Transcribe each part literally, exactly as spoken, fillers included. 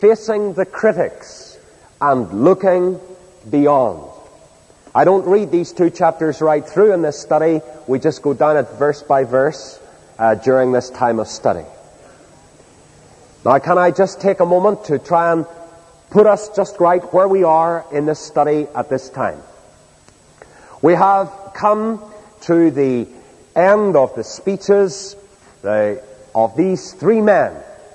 facing the critics and looking beyond. I don't read these two chapters right through in this study. We just go down it verse by verse uh, during this time of study. Now, can I just take a moment to try and put us just right where we are in this study at this time? We have come to the end of the speeches the, of these three men.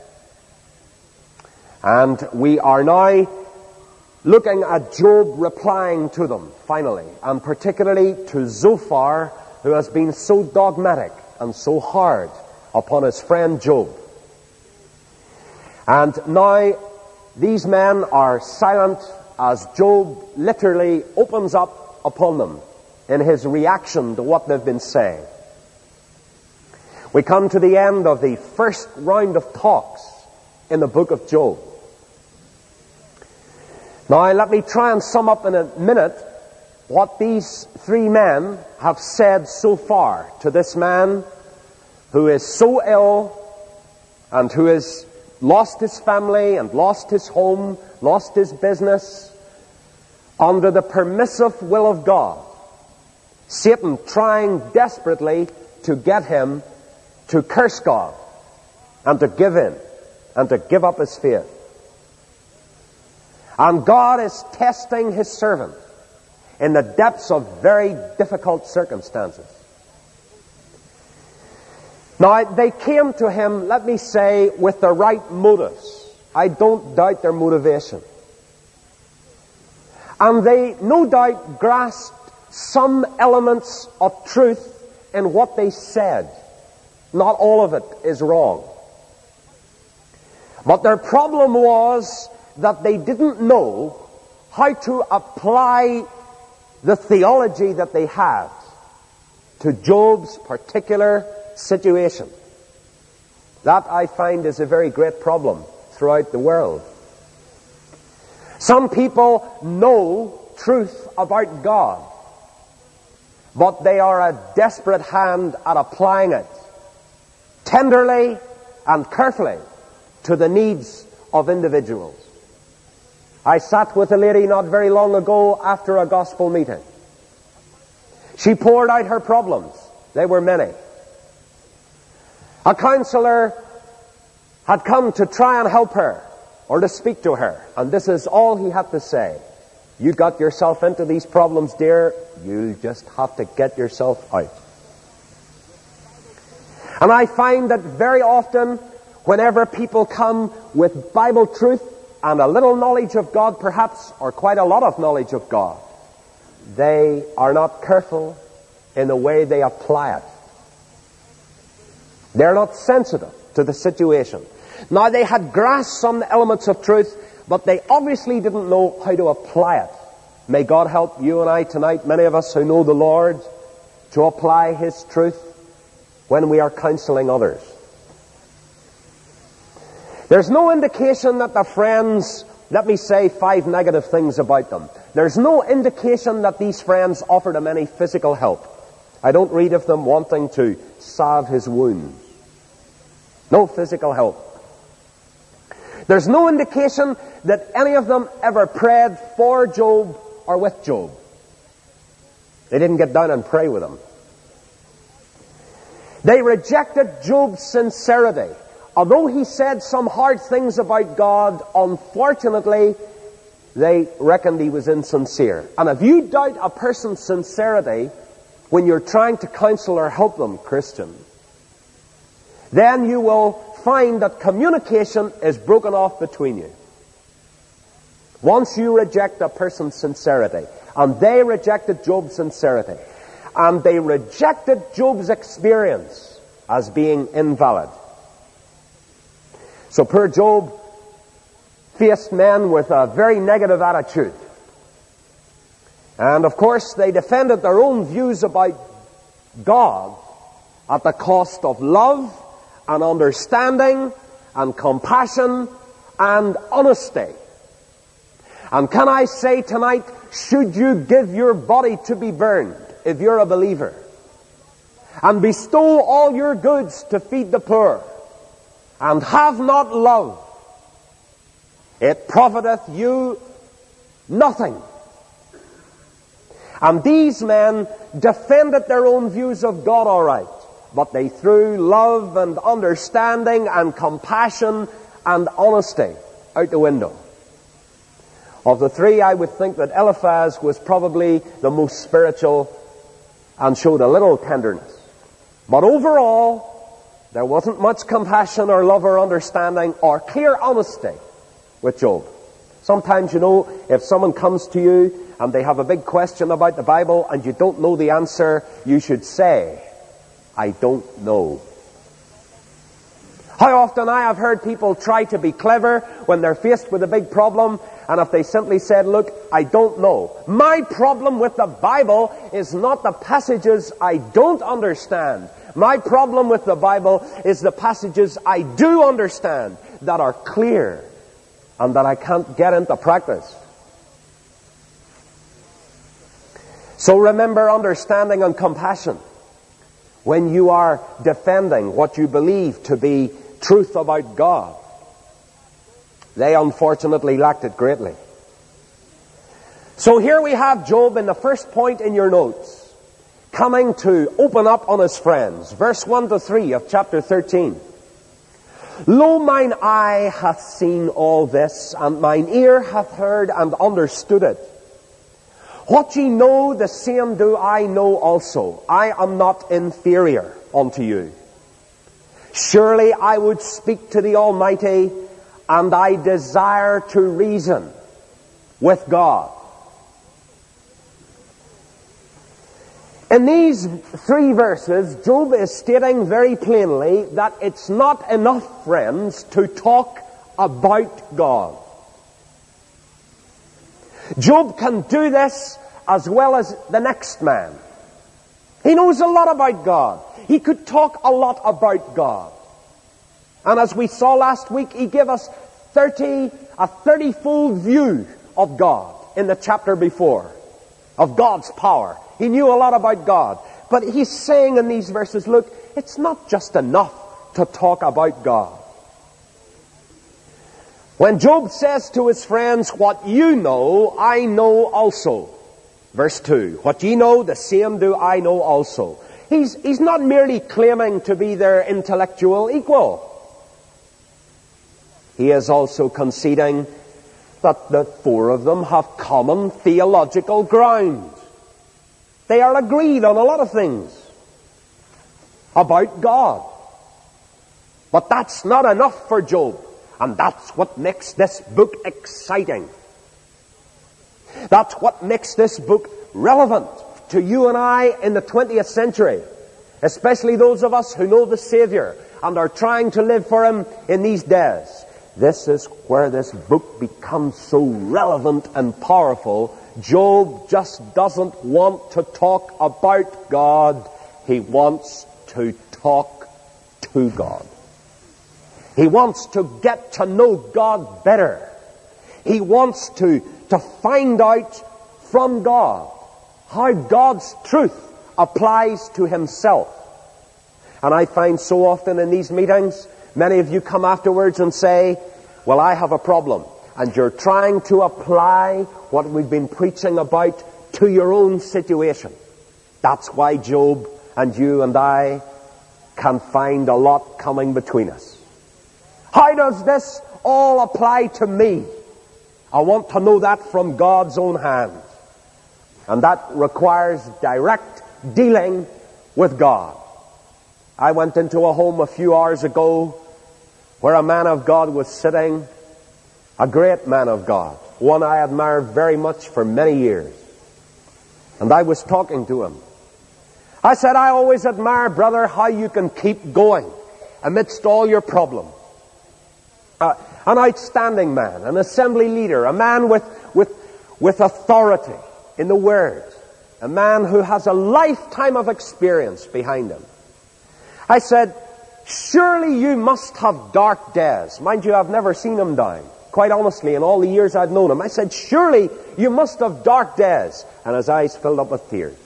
And we are now looking at Job replying to them, finally, and particularly to Zophar, who has been so dogmatic and so hard upon his friend Job. And now these men are silent as Job literally opens up upon them in his reaction to what they've been saying. We come to the end of the first round of talks in the book of Job. Now, let me try and sum up in a minute what these three men have said so far to this man who is so ill and who has lost his family and lost his home, lost his business, under the permissive will of God. Satan trying desperately to get him to curse God and to give in and to give up his faith. And God is testing His servant in the depths of very difficult circumstances. Now, they came to him, let me say, with the right motives. I don't doubt their motivation. And they, no doubt, grasped some elements of truth in what they said. Not all of it is wrong. But their problem was that they didn't know how to apply the theology that they had to Job's particular situation. That, I find, is a very great problem throughout the world. Some people know truth about God, but they are a desperate hand at applying it tenderly and carefully to the needs of individuals. I sat with a lady not very long ago after a gospel meeting. She poured out her problems. They were many. A counselor had come to try and help her or to speak to her, and this is all he had to say. You got yourself into these problems, dear. You just have to get yourself out. And I find that very often, whenever people come with Bible truth and a little knowledge of God, perhaps, or quite a lot of knowledge of God, they are not careful in the way they apply it. They're not sensitive to the situation. Now, they had grasped some elements of truth, but they obviously didn't know how to apply it. May God help you and I tonight, many of us who know the Lord, to apply His truth when we are counseling others. There's no indication that the friends, let me say five negative things about them. There's no indication that these friends offered him any physical help. I don't read of them wanting to salve his wounds. No physical help. There's no indication that any of them ever prayed for Job or with Job. They didn't get down and pray with him. They rejected Job's sincerity. Although he said some hard things about God, unfortunately, they reckoned he was insincere. And if you doubt a person's sincerity when you're trying to counsel or help them, Christian, then you will find that communication is broken off between you. Once you reject a person's sincerity, and they rejected Job's sincerity, and they rejected Job's experience as being invalid. So poor Job faced men with a very negative attitude. And of course they defended their own views about God at the cost of love and understanding and compassion and honesty. And can I say tonight, should you give your body to be burned if you're a believer, and bestow all your goods to feed the poor, and have not love, It profiteth you nothing. And these men defended their own views of God all right, but they threw love and understanding and compassion and honesty out the window. Of the three, I would think that Eliphaz was probably the most spiritual and showed a little tenderness. But overall, there wasn't much compassion or love or understanding or clear honesty with Job. Sometimes, you know, if someone comes to you and they have a big question about the Bible and you don't know the answer, you should say, I don't know. How often I have heard people try to be clever when they're faced with a big problem, and if they simply said, look, I don't know. My problem with the Bible is not the passages I don't understand. My problem with the Bible is the passages I do understand, that are clear and that I can't get into practice. So remember understanding and compassion when you are defending what you believe to be truth about God. They unfortunately lacked it greatly. So here we have Job in the first point in your notes, coming to open up on his friends. Verse one to three of chapter thirteen. Lo, mine eye hath seen all this, and mine ear hath heard and understood it. What ye know, the same do I know also. I am not inferior unto you. Surely I would speak to the Almighty, and I desire to reason with God. In these three verses, Job is stating very plainly that it's not enough, friends, to talk about God. Job can do this as well as the next man. He knows a lot about God. He could talk a lot about God. And as we saw last week, he gave us thirty, a thirty-fold view of God in the chapter before, of God's power. He knew a lot about God. But he's saying in these verses, look, it's not just enough to talk about God. When Job says to his friends, what you know, I know also. Verse two, what ye know, the same do I know also. He's, he's not merely claiming to be their intellectual equal. He is also conceding that the four of them have common theological ground. They are agreed on a lot of things about God. But that's not enough for Job. And that's what makes this book exciting. That's what makes this book relevant to you and I in the twentieth century. Especially those of us who know the Savior and are trying to live for Him in these days. This is where this book becomes so relevant and powerful. Job just doesn't want to talk about God. He wants to talk to God. He wants to get to know God better. He wants to, to find out from God how God's truth applies to himself. And I find so often in these meetings, many of you come afterwards and say, well, I have a problem. And you're trying to apply what we've been preaching about to your own situation. That's why Job and you and I can find a lot coming between us. How does this all apply to me? I want to know that from God's own hand. And that requires direct dealing with God. I went into a home a few hours ago where a man of God was sitting, a great man of God, one I admired very much for many years. And I was talking to him. I said, I always admire, brother, how you can keep going amidst all your problems. Uh, an outstanding man, an assembly leader, a man with, with, with authority in the Word, a man who has a lifetime of experience behind him. I said, surely you must have dark days. Mind you, I've never seen him down. Quite honestly, in all the years I've known him, I said, surely you must have dark days. And his eyes filled up with tears.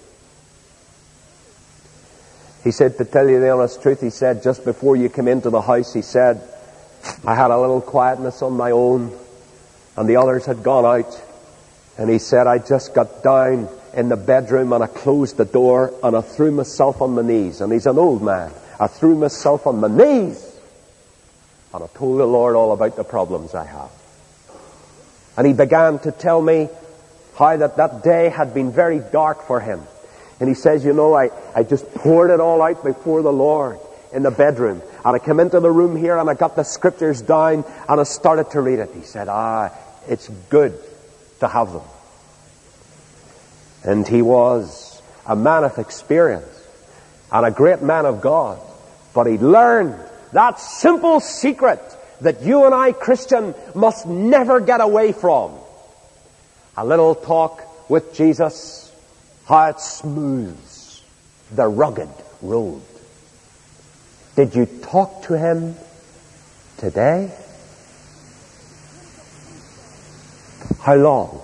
He said, to tell you the honest truth, he said, just before you came into the house, he said, I had a little quietness on my own, and the others had gone out. And he said, I just got down in the bedroom and I closed the door and I threw myself on my knees. And he's an old man. I threw myself on my knees and I told the Lord all about the problems I have. And he began to tell me how that that day had been very dark for him. And he says, you know, I, I just poured it all out before the Lord in the bedroom. And I came into the room here and I got the scriptures down and I started to read it. He said, ah, it's good to have them. And he was a man of experience and a great man of God. But he learned that simple secret that you and I, Christian, must never get away from. A little talk with Jesus, how it smooths the rugged road. Did you talk to him today? How long?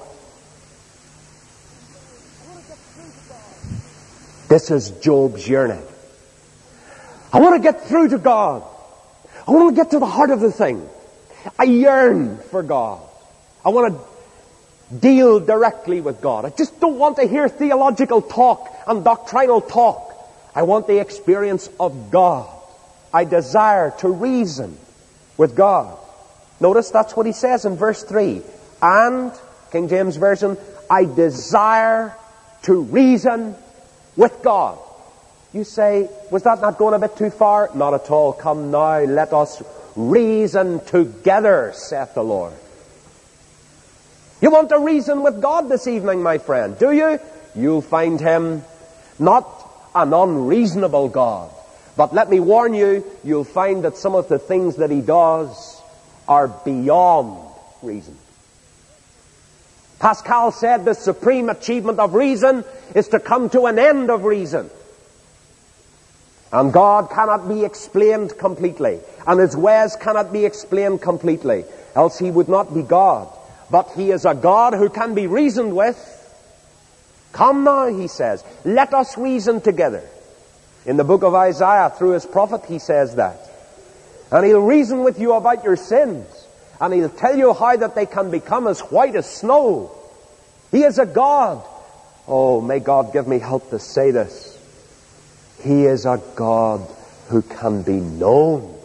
This is Job's yearning. I want to get through to God. I want to get to the heart of the thing. I yearn for God. I want to deal directly with God. I just don't want to hear theological talk and doctrinal talk. I want the experience of God. I desire to reason with God. Notice that's what he says in verse three. And, King James Version, I desire to reason with God. You say, was that not going a bit too far? Not at all. Come now, let us reason together, saith the Lord. You want to reason with God this evening, my friend, do you? You'll find him not an unreasonable God. But let me warn you, you'll find that some of the things that he does are beyond reason. Pascal said the supreme achievement of reason is to come to an end of reason. And God cannot be explained completely. And his ways cannot be explained completely. Else he would not be God. But he is a God who can be reasoned with. Come now, he says, let us reason together. In the book of Isaiah, through his prophet, he says that. And he'll reason with you about your sins. And he'll tell you how that they can become as white as snow. He is a God. Oh, may God give me help to say this. He is a God who can be known.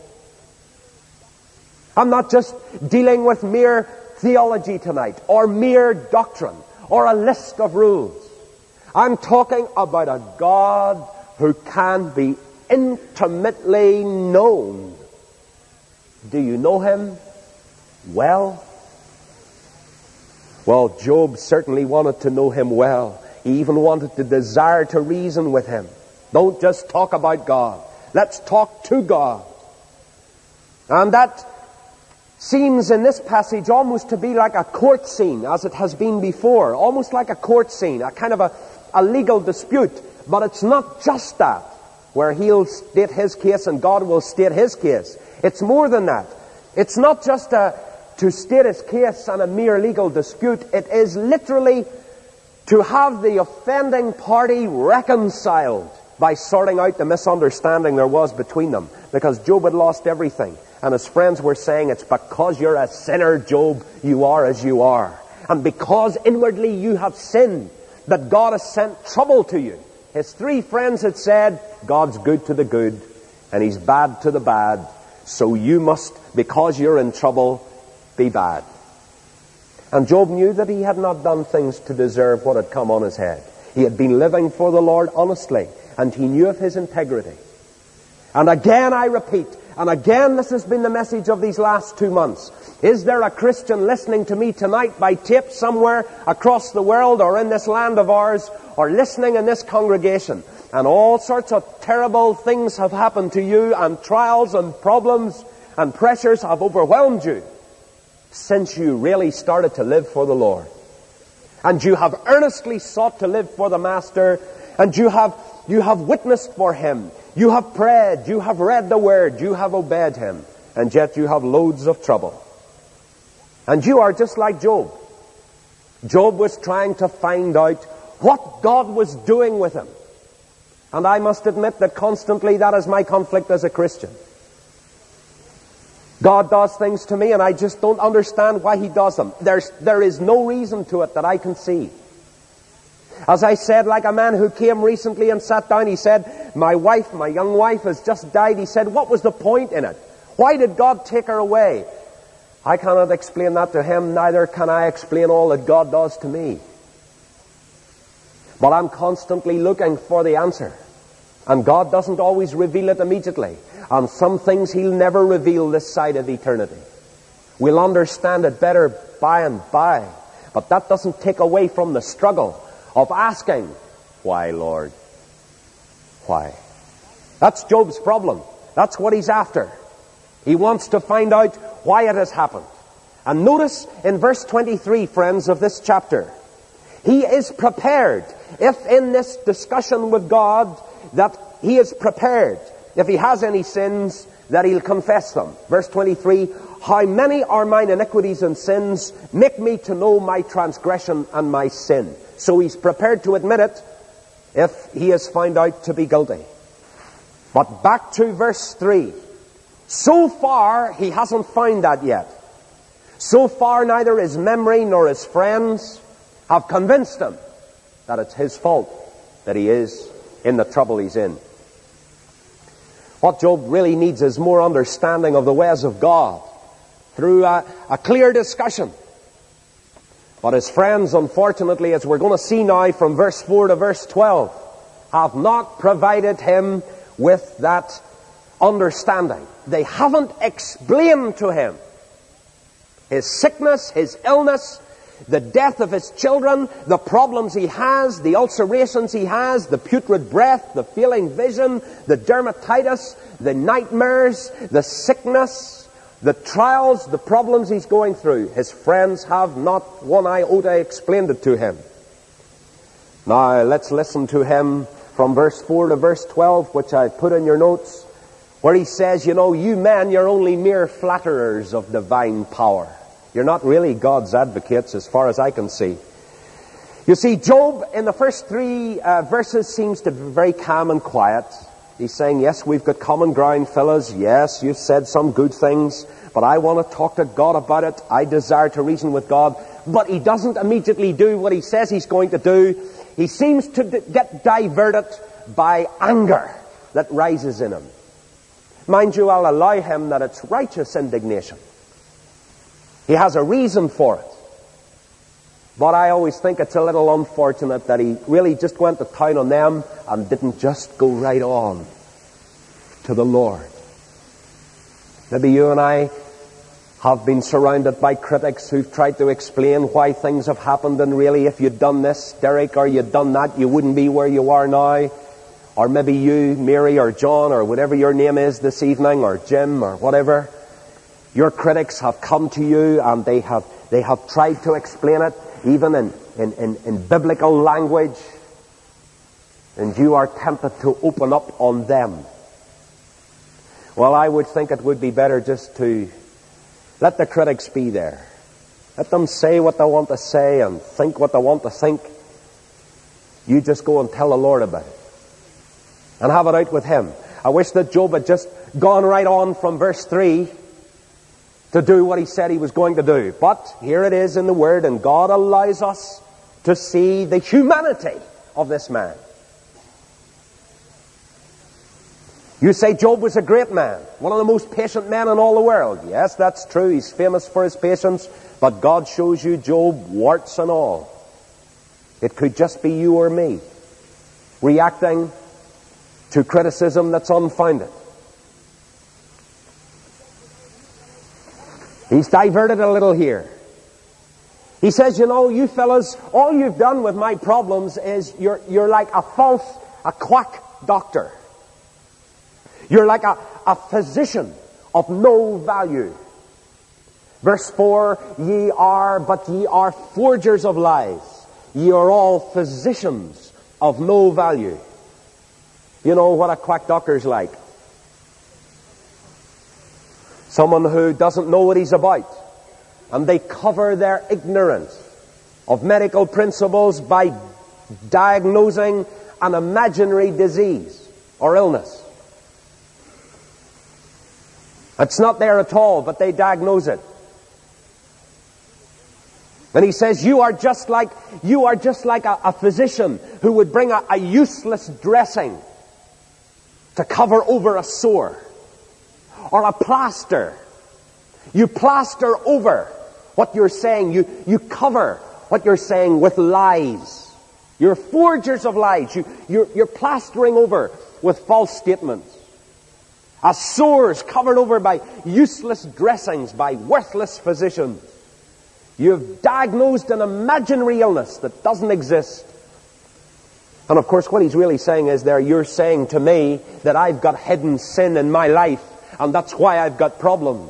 I'm not just dealing with mere theology tonight, or mere doctrine, or a list of rules. I'm talking about a God who can be intimately known. Do you know him well? Well, Job certainly wanted to know him well. He even wanted to desire to reason with him. Don't just talk about God. Let's talk to God. And that seems in this passage almost to be like a court scene, as it has been before. Almost like a court scene, a kind of a, a legal dispute. But it's not just that, where he'll state his case and God will state his case. It's more than that. It's not just a, to state his case and a mere legal dispute. It is literally to have the offending party reconciled by sorting out the misunderstanding there was between them. Because Job had lost everything. And his friends were saying, it's because you're a sinner, Job, you are as you are. And because inwardly you have sinned, that God has sent trouble to you. His three friends had said, God's good to the good, and he's bad to the bad. So you must, because you're in trouble, be bad. And Job knew that he had not done things to deserve what had come on his head. He had been living for the Lord honestly, and he knew of his integrity. And again I repeat, and again this has been the message of these last two months. Is there a Christian listening to me tonight by tape somewhere across the world or in this land of ours, or listening in this congregation, and all sorts of terrible things have happened to you, and trials and problems and pressures have overwhelmed you since you really started to live for the Lord? And you have earnestly sought to live for the Master, and you have you have witnessed for him. You have prayed, you have read the Word, you have obeyed him, and yet you have loads of trouble. And you are just like Job. Job was trying to find out what God was doing with him. And I must admit that constantly that is my conflict as a Christian. God does things to me and I just don't understand why He does them. There's, there is no reason to it that I can see. As I said, like a man who came recently and sat down, he said, my wife, my young wife has just died. He said, what was the point in it? Why did God take her away? I cannot explain that to him, neither can I explain all that God does to me. But I'm constantly looking for the answer. And God doesn't always reveal it immediately. And some things He'll never reveal this side of eternity. We'll understand it better by and by. But that doesn't take away from the struggle of asking, why, Lord? Why? That's Job's problem. That's what he's after. He wants to find out why it has happened. And notice in verse twenty-three, friends, of this chapter, he is prepared. If in this discussion with God, that he is prepared, if he has any sins, that he'll confess them. Verse twenty-three, how many are mine iniquities and sins? Make me to know my transgression and my sin. So he's prepared to admit it if he is found out to be guilty. But back to verse three. So far, he hasn't found that yet. So far, neither his memory nor his friends have convinced him that it's his fault that he is in the trouble he's in. What Job really needs is more understanding of the ways of God through a, a clear discussion. But his friends, unfortunately, as we're going to see now from verse four to verse twelve, have not provided him with that understanding. They haven't explained to him his sickness, his illness, the death of his children, the problems he has, the ulcerations he has, the putrid breath, the failing vision, the dermatitis, the nightmares, the sickness, the trials, the problems he's going through. His friends have not one iota explained it to him. Now let's listen to him from verse four to verse twelve, which I put in your notes, where he says, you know, you men, you're only mere flatterers of divine power. You're not really God's advocates as far as I can see. You see, Job in the first three uh, verses seems to be very calm and quiet. He's saying, yes, we've got common ground, fellas. Yes, you've said some good things, but I want to talk to God about it. I desire to reason with God. But he doesn't immediately do what he says he's going to do. He seems to d- get diverted by anger that rises in him. Mind you, I'll allow him that it's righteous indignation. He has a reason for it. But I always think it's a little unfortunate that he really just went to town on them and didn't just go right on to the Lord. Maybe you and I have been surrounded by critics who've tried to explain why things have happened, and really if you'd done this, Derek, or you'd done that, you wouldn't be where you are now. Or maybe you, Mary or John, or whatever your name is this evening, or Jim, or whatever. Your critics have come to you and they have they have tried to explain it, even in, in, in, in biblical language. And you are tempted to open up on them. Well, I would think it would be better just to let the critics be there. Let them say what they want to say and think what they want to think. You just go and tell the Lord about it. And have it out with Him. I wish that Job had just gone right on from verse three to do what he said he was going to do. But here it is in the Word, and God allows us to see the humanity of this man. You say Job was a great man, one of the most patient men in all the world. Yes, that's true. He's famous for his patience. But God shows you Job, warts and all. It could just be you or me reacting to criticism that's unfounded. He's diverted a little here. He says, you know, you fellas, all you've done with my problems is you're, you're like a false, a quack doctor. You're like a, a physician of no value. Verse four, ye are, but ye are forgers of lies. Ye are all physicians of no value. You know what a quack doctor's like? Someone who doesn't know what he's about. And they cover their ignorance of medical principles by diagnosing an imaginary disease or illness. It's not there at all, but they diagnose it. And he says, you are just like, you are just like a, a physician who would bring a, a useless dressing to cover over a sore. Or a plaster. You plaster over what you're saying. You, you cover what you're saying with lies. You're forgers of lies. You, you're, you're plastering over with false statements. As sores covered over by useless dressings, by worthless physicians. You've diagnosed an imaginary illness that doesn't exist. And of course what he's really saying is there, you're saying to me that I've got hidden sin in my life, and that's why I've got problems.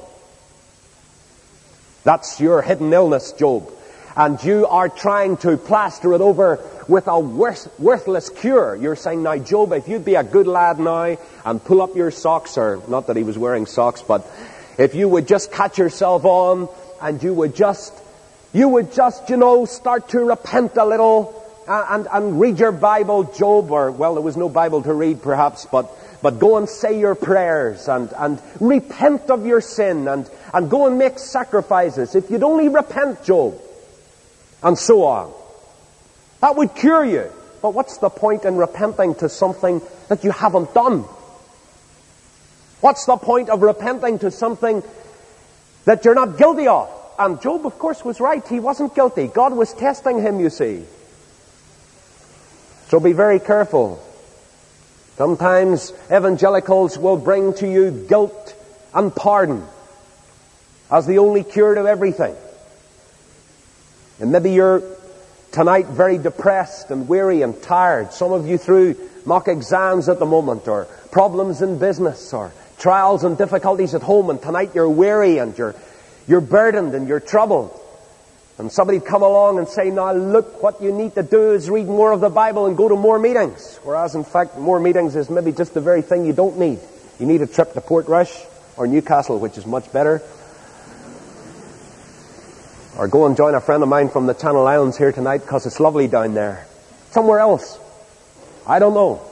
That's your hidden illness, Job. And you are trying to plaster it over with a worth, worthless cure. You're saying, now Job, if you'd be a good lad now and pull up your socks, or not that he was wearing socks, but if you would just catch yourself on and you would just, you would just, you know, start to repent a little and, and, and read your Bible, Job, or, well, there was no Bible to read perhaps, but But go and say your prayers and, and repent of your sin and, and go and make sacrifices. If you'd only repent, Job, and so on. That would cure you. But what's the point in repenting to something that you haven't done? What's the point of repenting to something that you're not guilty of? And Job, of course, was right. He wasn't guilty. God was testing him, you see. So be very careful. Sometimes evangelicals will bring to you guilt and pardon as the only cure to everything. And maybe you're tonight very depressed and weary and tired. Some of you through mock exams at the moment, or problems in business, or trials and difficulties at home, and tonight you're weary and you're, you're burdened and you're troubled. And somebody'd come along and say, now look, what you need to do is read more of the Bible and go to more meetings. Whereas in fact, more meetings is maybe just the very thing you don't need. You need a trip to Portrush or Newcastle, which is much better. Or go and join a friend of mine from the Channel Islands here tonight because it's lovely down there. Somewhere else. I don't know.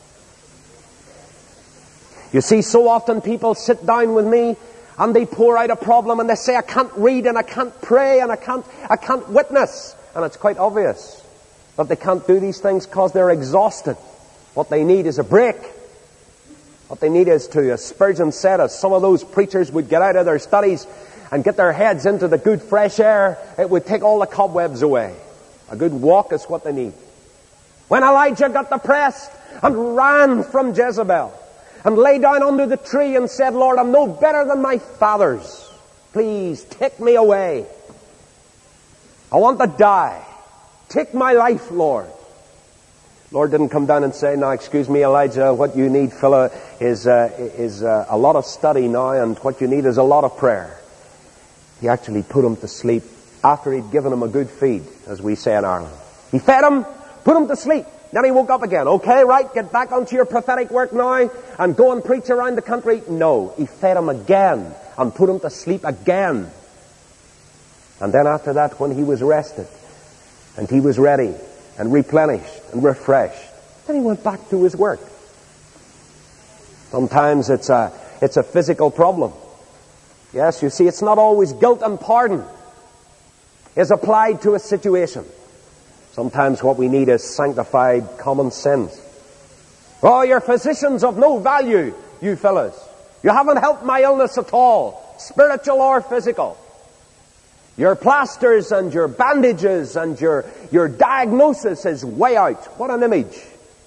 You see, so often people sit down with me and they pour out a problem and they say, I can't read and I can't pray and I can't, I can't witness. And it's quite obvious that they can't do these things because they're exhausted. What they need is a break. What they need is to, as Spurgeon said, as some of those preachers would get out of their studies and get their heads into the good fresh air, it would take all the cobwebs away. A good walk is what they need. When Elijah got depressed and ran from Jezebel, and lay down under the tree and said, Lord, I'm no better than my fathers. Please take me away. I want to die. Take my life, Lord. Lord didn't come down and say, now excuse me, Elijah, what you need, fella, is, uh, is uh, a lot of study now, and what you need is a lot of prayer. He actually put him to sleep after he'd given him a good feed, as we say in Ireland. He fed him, put him to sleep. Then he woke up again. Okay, right, get back onto your prophetic work now and go and preach around the country. No, he fed him again and put him to sleep again. And then after that, when he was rested and he was ready and replenished and refreshed, then he went back to his work. Sometimes it's a, it's a physical problem. Yes, you see, it's not always guilt and pardon is applied to a situation. Sometimes what we need is sanctified common sense. Oh, you're physicians of no value, you fellas. You haven't helped my illness at all, spiritual or physical. Your plasters and your bandages and your, your diagnosis is way out. What an image.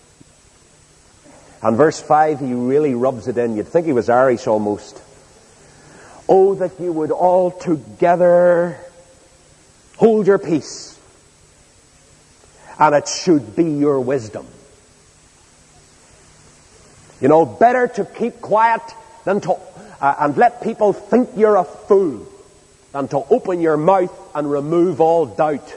And verse five, he really rubs it in. You'd think he was Irish almost. Oh, that you would all together hold your peace. And it should be your wisdom. You know, better to keep quiet than to, uh, and let people think you're a fool, than to open your mouth and remove all doubt.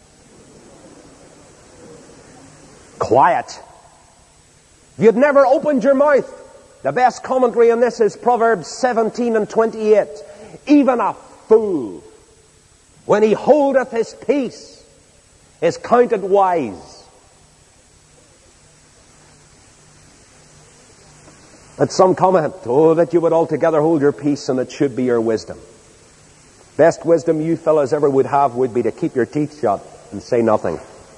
Quiet. If you'd never opened your mouth, the best commentary on this is Proverbs seventeen and twenty-eight. Even a fool, when he holdeth his peace, is counted wise. At some comment, oh, that you would altogether hold your peace, and it should be your wisdom. Best wisdom you fellas ever would have would be to keep your teeth shut and say nothing.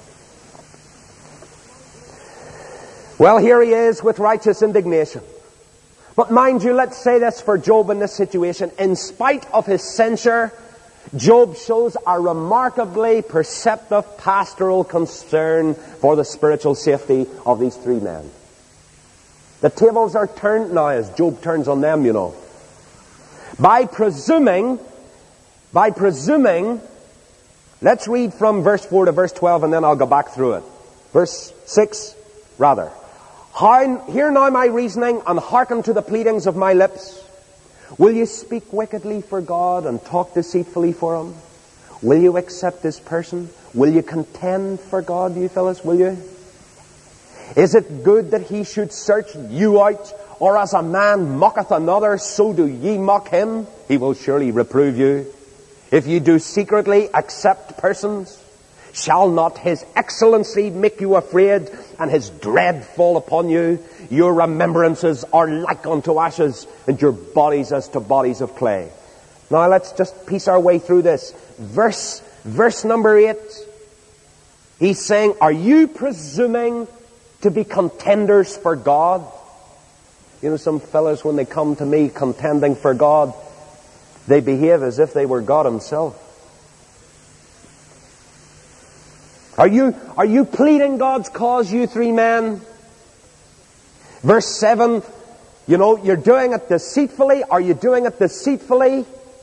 Well, here he is with righteous indignation. But mind you, let's say this for Job in this situation. In spite of his censure, Job shows a remarkably perceptive pastoral concern for the spiritual safety of these three men. The tables are turned now as Job turns on them, you know. By presuming, by presuming, let's read from verse four to verse twelve, and then I'll go back through it. Verse six, rather. How, hear now my reasoning, and hearken to the pleadings of my lips. Will you speak wickedly for God and talk deceitfully for Him? Will you accept His person? Will you contend for God, you fellas? Will you? Is it good that He should search you out? Or as a man mocketh another, so do ye mock him? He will surely reprove you. If you do secretly accept persons, shall not His excellency make you afraid, and His dread fall upon you? Your remembrances are like unto ashes, and your bodies as to bodies of clay. Now let's just piece our way through this. Verse, verse number eight. He's saying, are you presuming to be contenders for God? You know, some fellows, when they come to me contending for God, they behave as if they were God Himself. Are you, are you pleading God's cause, you three men? Verse seven, you know, you're doing it deceitfully. Are you doing it deceitfully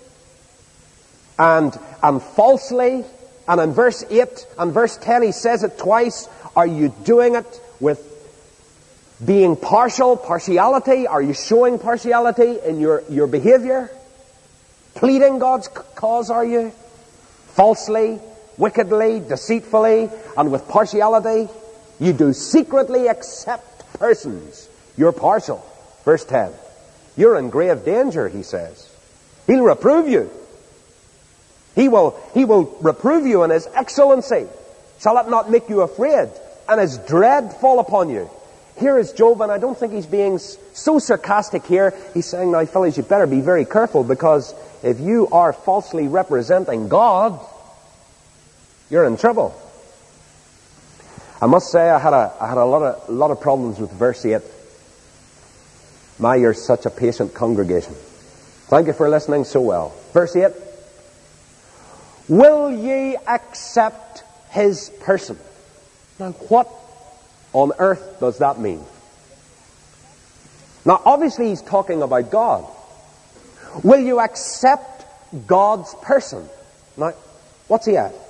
and, and falsely? And in verse eight and verse ten, he says it twice. Are you doing it with being partial, partiality? Are you showing partiality in your, your behavior? Pleading God's cause, are you? Falsely, wickedly, deceitfully, and with partiality? You do secretly accept persons. You're partial. Verse ten. You're in grave danger, he says. He'll reprove you. He will, he will reprove you in His excellency. Shall it not make you afraid, and His dread fall upon you? Here is Job, and I don't think he's being so sarcastic here. He's saying, now fellas, you better be very careful, because if you are falsely representing God, you're in trouble. I must say I had a, I had a lot of, a lot of problems with verse eight. My, you're such a patient congregation. Thank you for listening so well. Verse eight. Will ye accept His person? Now what on earth does that mean? Now obviously he's talking about God. Will you accept God's person? Now, what's he at?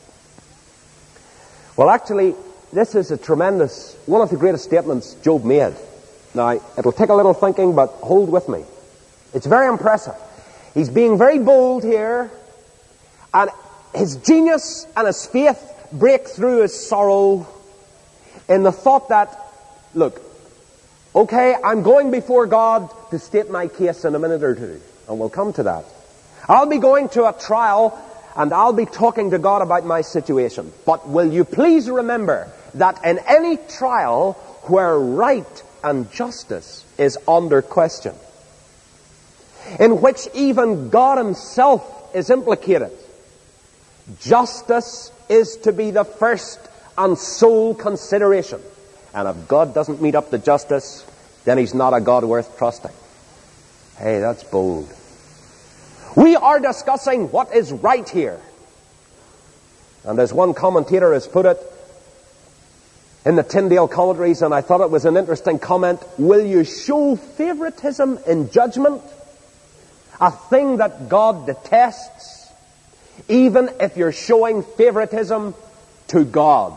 Well, actually, this is a tremendous, one of the greatest statements Job made. Now, it'll take a little thinking, but hold with me. It's very impressive. He's being very bold here, and his genius and his faith break through his sorrow in the thought that, look, okay, I'm going before God to state my case in a minute or two, and we'll come to that. I'll be going to a trial, and I'll be talking to God about my situation. But will you please remember that in any trial where right and justice is under question, in which even God Himself is implicated, justice is to be the first and sole consideration. And if God doesn't meet up to justice, then He's not a God worth trusting. Hey, that's bold. We are discussing what is right here. And as one commentator has put it in the Tyndale commentaries, and I thought it was an interesting comment, will you show favoritism in judgment? A thing that God detests, even if you're showing favoritism to God.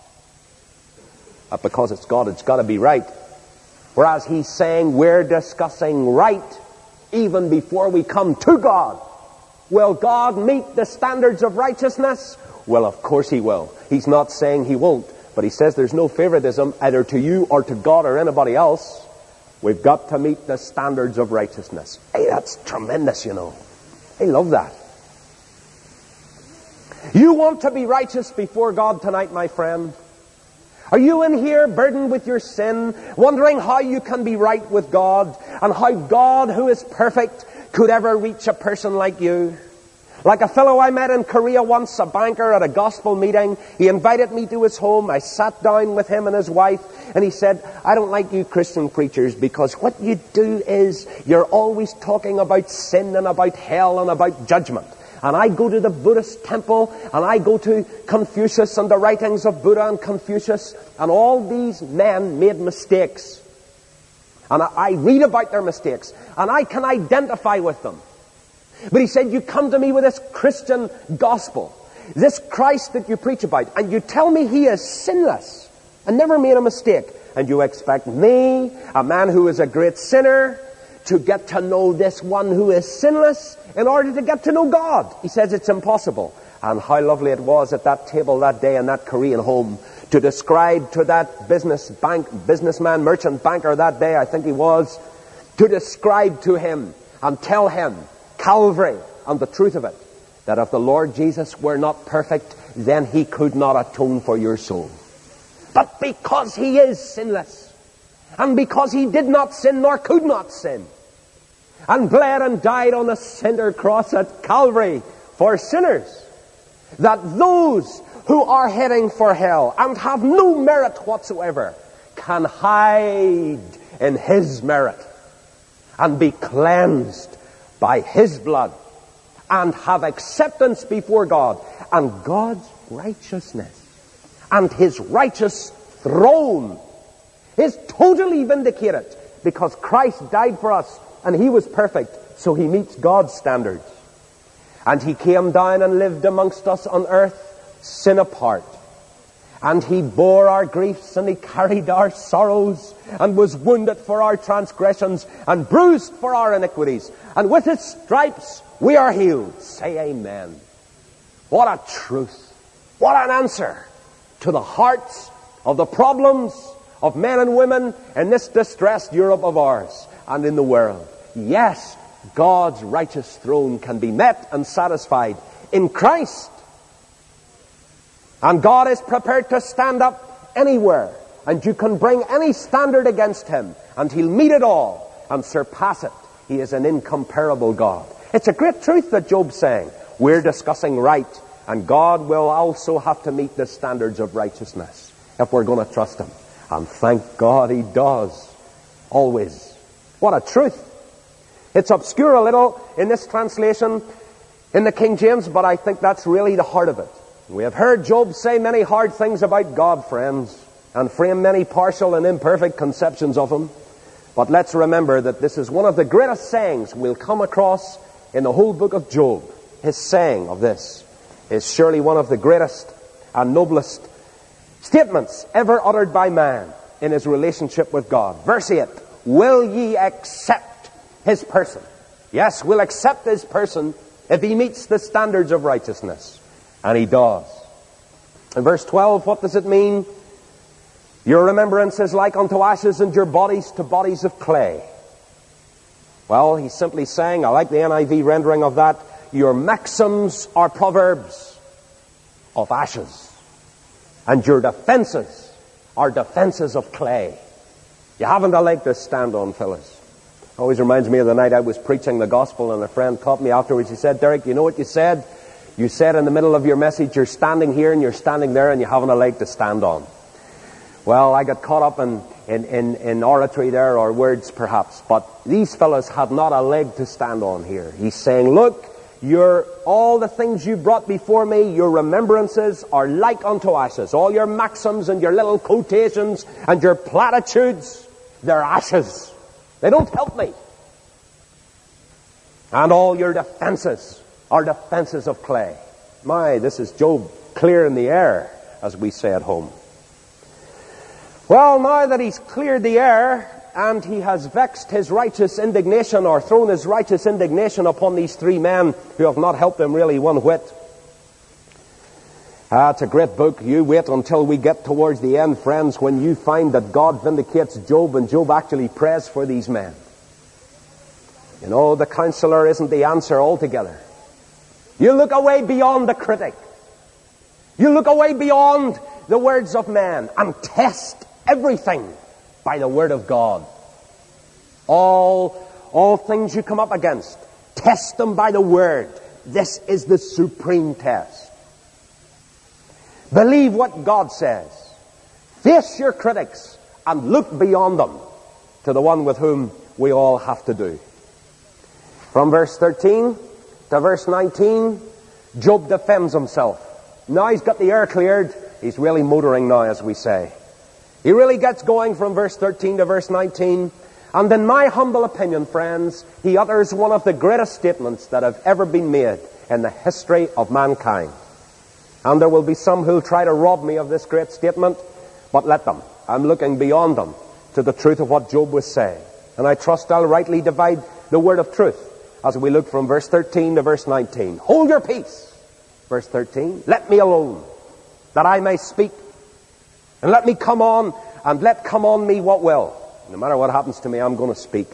But because it's God, it's got to be right. Whereas he's saying we're discussing right even before we come to God. Will God meet the standards of righteousness? Well, of course He will. He's not saying He won't, but He says there's no favoritism either to you or to God or anybody else. We've got to meet the standards of righteousness. Hey, that's tremendous, you know. I love that. You want to be righteous before God tonight, my friend? Are you in here burdened with your sin, wondering how you can be right with God, and how God, who is perfect, could ever reach a person like you? Like a fellow I met in Korea once, a banker at a gospel meeting. He invited me to his home. I sat down with him and his wife, and he said, I don't like you Christian preachers, because what you do is you're always talking about sin and about hell and about judgment. And I go to the Buddhist temple, and I go to Confucius and the writings of Buddha and Confucius, and all these men made mistakes. And I, I read about their mistakes, and I can identify with them. But he said, you come to me with this Christian gospel, this Christ that you preach about, and you tell me he is sinless and never made a mistake. And you expect me, a man who is a great sinner, to get to know this one who is sinless in order to get to know God. He says it's impossible. And how lovely it was at that table that day in that Korean home to describe to that business bank, businessman, merchant banker that day, I think he was, to describe to him and tell him Calvary and the truth of it, that if the Lord Jesus were not perfect, then he could not atone for your soul. But because he is sinless, and because he did not sin nor could not sin, and bled and died on the cinder cross at Calvary for sinners, that those who are heading for hell and have no merit whatsoever can hide in his merit and be cleansed by his blood and have acceptance before God, and God's righteousness and his righteous throne is totally vindicated, because Christ died for us and he was perfect, so he meets God's standards. And he came down and lived amongst us on earth, sin apart. And he bore our griefs and he carried our sorrows, and was wounded for our transgressions and bruised for our iniquities. And with his stripes we are healed. Say amen. What a truth. What an answer to the hearts of the problems of men and women in this distressed Europe of ours and in the world. Yes, God's righteous throne can be met and satisfied in Christ. And God is prepared to stand up anywhere, and you can bring any standard against him, and he'll meet it all and surpass it. He is an incomparable God. It's a great truth that Job's saying. We're discussing right, and God will also have to meet the standards of righteousness if we're going to trust him. And thank God he does. Always. What a truth. It's obscure a little in this translation in the King James, but I think that's really the heart of it. We have heard Job say many hard things about God, friends, and frame many partial and imperfect conceptions of him. But let's remember that this is one of the greatest sayings we'll come across in the whole book of Job. His saying of this is surely one of the greatest and noblest statements ever uttered by man in his relationship with God. Verse eight, will ye accept his person? Yes, we'll accept his person if he meets the standards of righteousness. And he does. In verse twelve, what does it mean? Your remembrance is like unto ashes, and your bodies to bodies of clay. Well, he's simply saying, I like the N I V rendering of that, your maxims are proverbs of ashes, and your defenses are defenses of clay. You haven't a leg to stand on, fellas. Always reminds me of the night I was preaching the gospel, and a friend caught me afterwards. He said, Derek, you know what you said? You said in the middle of your message, you're standing here and you're standing there and you haven't a leg to stand on. Well, I got caught up in, in, in, in oratory there, or words perhaps, but these fellows had not a leg to stand on here. He's saying, look, your, all the things you brought before me, your remembrances are like unto ashes. All your maxims and your little quotations and your platitudes, they're ashes. They don't help me. And all your defenses are defenses of clay. My, this is Job clear in the air, as we say at home. Well, now that he's cleared the air and he has vexed his righteous indignation, or thrown his righteous indignation upon these three men who have not helped him really one whit. Ah, it's a great book. You wait until we get towards the end, friends, when you find that God vindicates Job and Job actually prays for these men. You know, the counselor isn't the answer altogether. You look away beyond the critic. You look away beyond the words of men and test everything by the word of God. All, all things you come up against, test them by the word. This is the supreme test. Believe what God says. Face your critics and look beyond them to the one with whom we all have to do. From verse thirteen to verse nineteen, Job defends himself. Now he's got the air cleared. He's really motoring now, as we say. He really gets going from verse thirteen to verse nineteen. And in my humble opinion, friends, he utters one of the greatest statements that have ever been made in the history of mankind. And there will be some who'll try to rob me of this great statement, but let them. I'm looking beyond them to the truth of what Job was saying. And I trust I'll rightly divide the word of truth as we look from verse thirteen to verse nineteen. Hold your peace. Verse thirteen, let me alone, that I may speak. And let me come on, and let come on me what will. No matter what happens to me, I'm going to speak.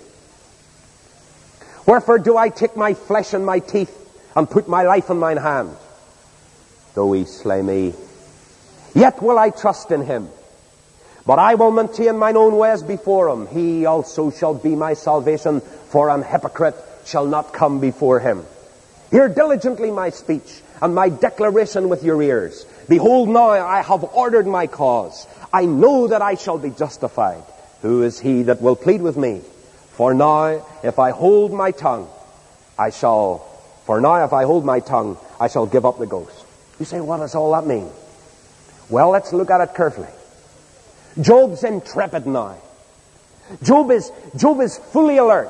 Wherefore do I take my flesh in my teeth, and put my life in mine hand? Though he slay me, yet will I trust in him. But I will maintain mine own ways before him. He also shall be my salvation, for an hypocrite shall not come before him. Hear diligently my speech, and my declaration with your ears. Behold, now I have ordered my cause. I know that I shall be justified. Who is he that will plead with me? For now, if I hold my tongue, I shall, for now if I hold my tongue, I shall give up the ghost. You say, what does all that mean? Well, let's look at it carefully. Job's intrepid now. Job is, Job is fully alert.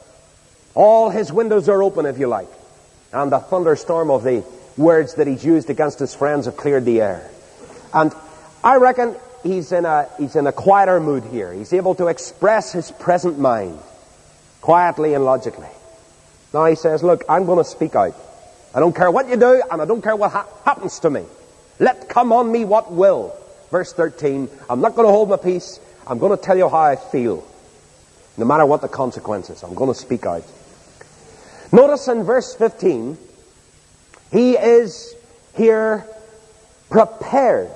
All his windows are open, if you like. And the thunderstorm of the words that he's used against his friends have cleared the air. And I reckon he's in a, he's in a quieter mood here. He's able to express his present mind quietly and logically. Now he says, look, I'm going to speak out. I don't care what you do, and I don't care what ha- happens to me. Let come on me what will. Verse thirteen, I'm not going to hold my peace. I'm going to tell you how I feel. No matter what the consequences, I'm going to speak out. Notice in verse fifteen, he is here prepared.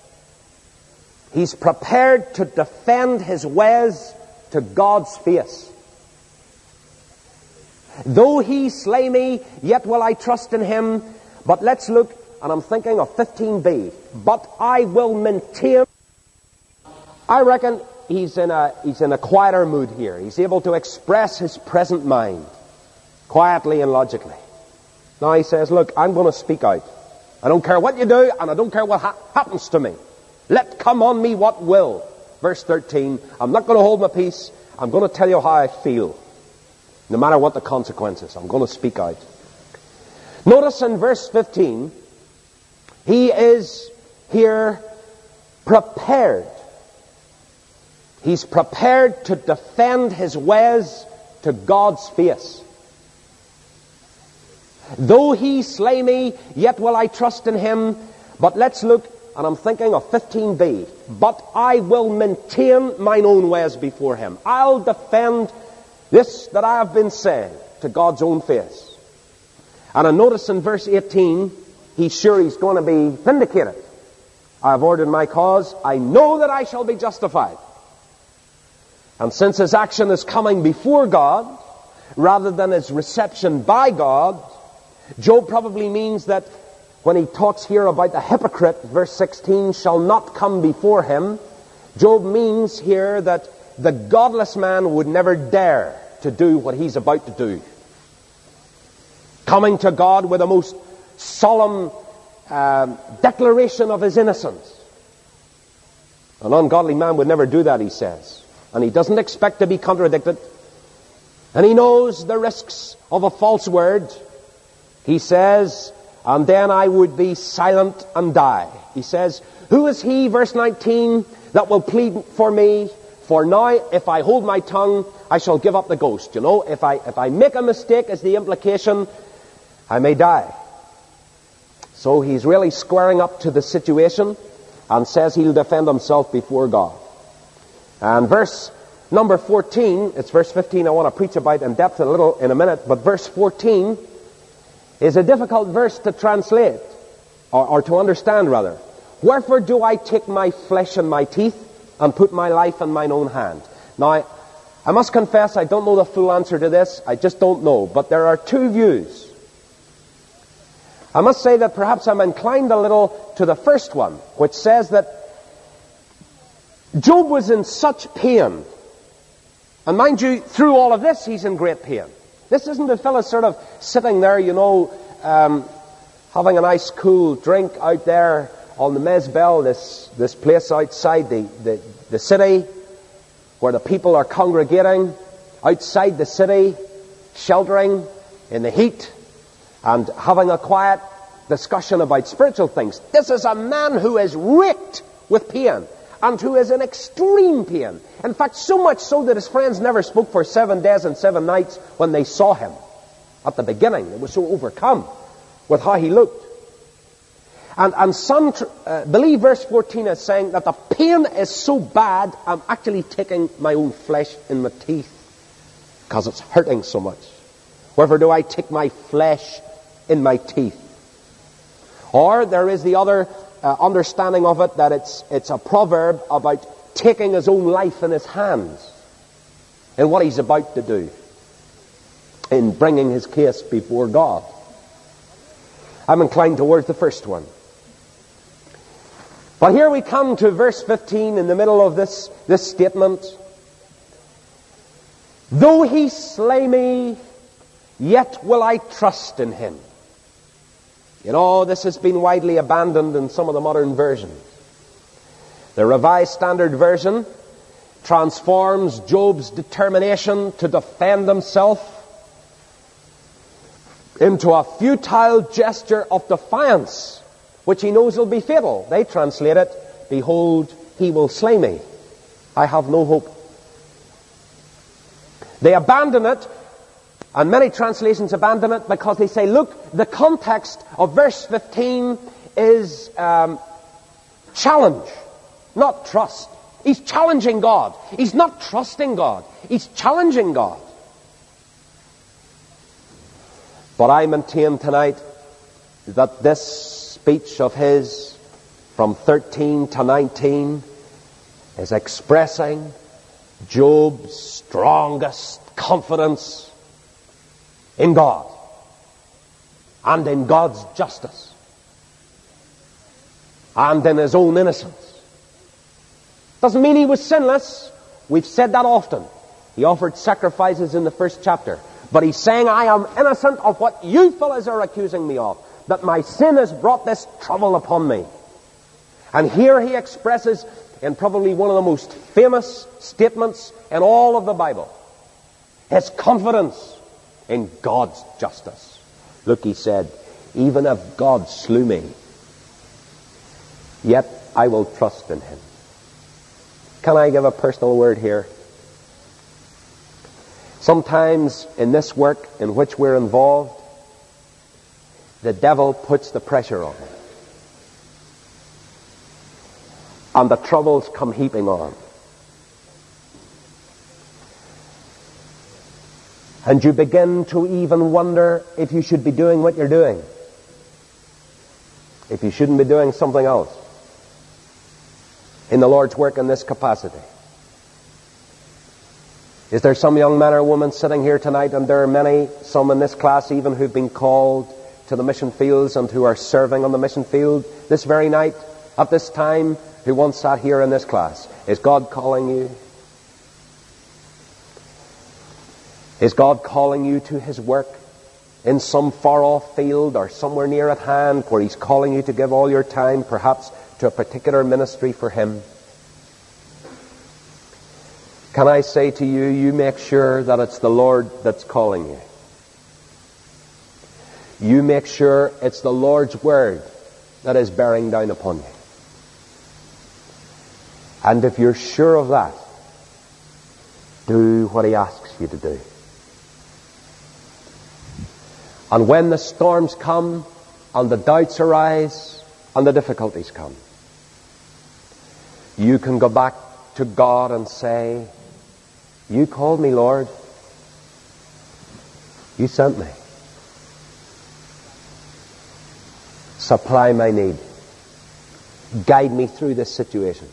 He's prepared to defend his ways to God's face. Though he slay me, yet will I trust in him. But let's look, and I'm thinking of fifteen b. But I will maintain. I reckon he's in a he's in a quieter mood here. He's able to express his present mind quietly and logically. Now he says, look, I'm going to speak out. I don't care what you do, and I don't care what ha- happens to me. Let come on me what will. Verse thirteen, I'm not going to hold my peace. I'm going to tell you how I feel. No matter what the consequences, I'm going to speak out. Notice in verse fifteen, he is here prepared. He's prepared to defend his ways to God's face. Though he slay me, yet will I trust in him. But let's look, and I'm thinking of fifteen b. But I will maintain mine own ways before him. I'll defend this that I have been saying to God's own face. And I notice in verse eighteen, he's sure he's going to be vindicated. I have ordered my cause. I know that I shall be justified. And since his action is coming before God, rather than his reception by God, Job probably means that when he talks here about the hypocrite, verse sixteen, shall not come before him, Job means here that the godless man would never dare to do what he's about to do. Coming to God with a most solemn um, declaration of his innocence. An ungodly man would never do that, he says. And he doesn't expect to be contradicted. And he knows the risks of a false word. He says, and then I would be silent and die. He says, who is he, verse nineteen, that will plead for me? For now, if I hold my tongue, I shall give up the ghost. You know, if I if I make a mistake, is the implication, I may die. So he's really squaring up to the situation and says he'll defend himself before God. And verse number fourteen, it's verse fifteen I want to preach about in depth a little in a minute, but verse fourteen is a difficult verse to translate, or, or to understand rather. Wherefore do I take my flesh in my teeth, and put my life in mine own hand? Now, I must confess I don't know the full answer to this. I just don't know. But there are two views. I must say that perhaps I'm inclined a little to the first one, which says that Job was in such pain. And mind you, through all of this, he's in great pain. This isn't a fellow sort of sitting there, you know, um, having a nice cool drink out there on the Mezbel, this, this place outside the, the, the city, where the people are congregating, outside the city, sheltering in the heat, and having a quiet discussion about spiritual things. This is a man who is raked with pain, and who is in extreme pain. In fact, so much so that his friends never spoke for seven days and seven nights when they saw him. At the beginning, they were so overcome with how he looked. And, and some uh, believe verse fourteen is saying that the pain is so bad, I'm actually taking my own flesh in my teeth because it's hurting so much. Wherefore do I take my flesh in my teeth? Or there is the other uh, understanding of it, that it's, it's a proverb about taking his own life in his hands and what he's about to do in bringing his case before God. I'm inclined towards the first one. But here we come to verse fifteen in the middle of this, this statement. Though he slay me, yet will I trust in him. You know, this has been widely abandoned in some of the modern versions. The Revised Standard Version transforms Job's determination to defend himself into a futile gesture of defiance, which he knows will be fatal. They translate it, behold, he will slay me. I have no hope. They abandon it, and many translations abandon it because they say, look, the context of verse fifteen is um, challenge, not trust. He's challenging God. He's not trusting God. He's challenging God. But I maintain tonight that this speech of his from thirteen to nineteen is expressing Job's strongest confidence in God and in God's justice and in his own innocence. Doesn't mean he was sinless. We've said that often. He offered sacrifices in the first chapter. But he's saying, I am innocent of what you fellas are accusing me of, that my sin has brought this trouble upon me. And here he expresses, in probably one of the most famous statements in all of the Bible, his confidence in God's justice. Look, he said, even if God slew me, yet I will trust in him. Can I give a personal word here? Sometimes in this work in which we're involved, the devil puts the pressure on it. And the troubles come heaping on. And you begin to even wonder if you should be doing what you're doing. If you shouldn't be doing something else in the Lord's work in this capacity. Is there some young man or woman sitting here tonight, and there are many, some in this class even, who've been called to the mission fields and who are serving on the mission field this very night, at this time, who once sat here in this class? Is God calling you? Is God calling you to his work in some far-off field or somewhere near at hand, where he's calling you to give all your time, perhaps to a particular ministry for him? Can I say to you, you make sure that it's the Lord that's calling you. You make sure it's the Lord's word that is bearing down upon you. And if you're sure of that, do what he asks you to do. And when the storms come, and the doubts arise, and the difficulties come, you can go back to God and say, you called me, Lord. You sent me. Supply my need. Guide me through this situation.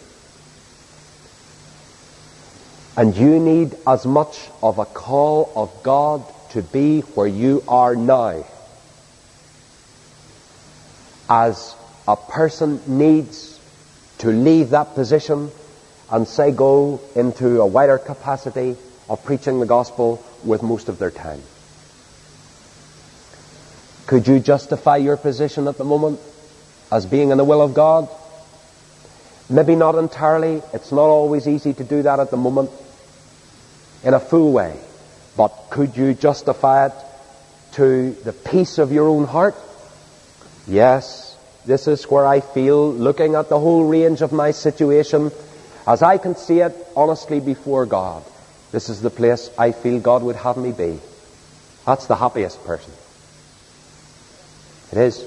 And you need as much of a call of God to be where you are now as a person needs to leave that position and say go into a wider capacity of preaching the gospel with most of their time. Could you justify your position at the moment as being in the will of God? Maybe not entirely. It's not always easy to do that at the moment in a full way. But could you justify it to the peace of your own heart? Yes, this is where I feel, looking at the whole range of my situation, as I can see it honestly before God, this is the place I feel God would have me be. That's the happiest person. It is.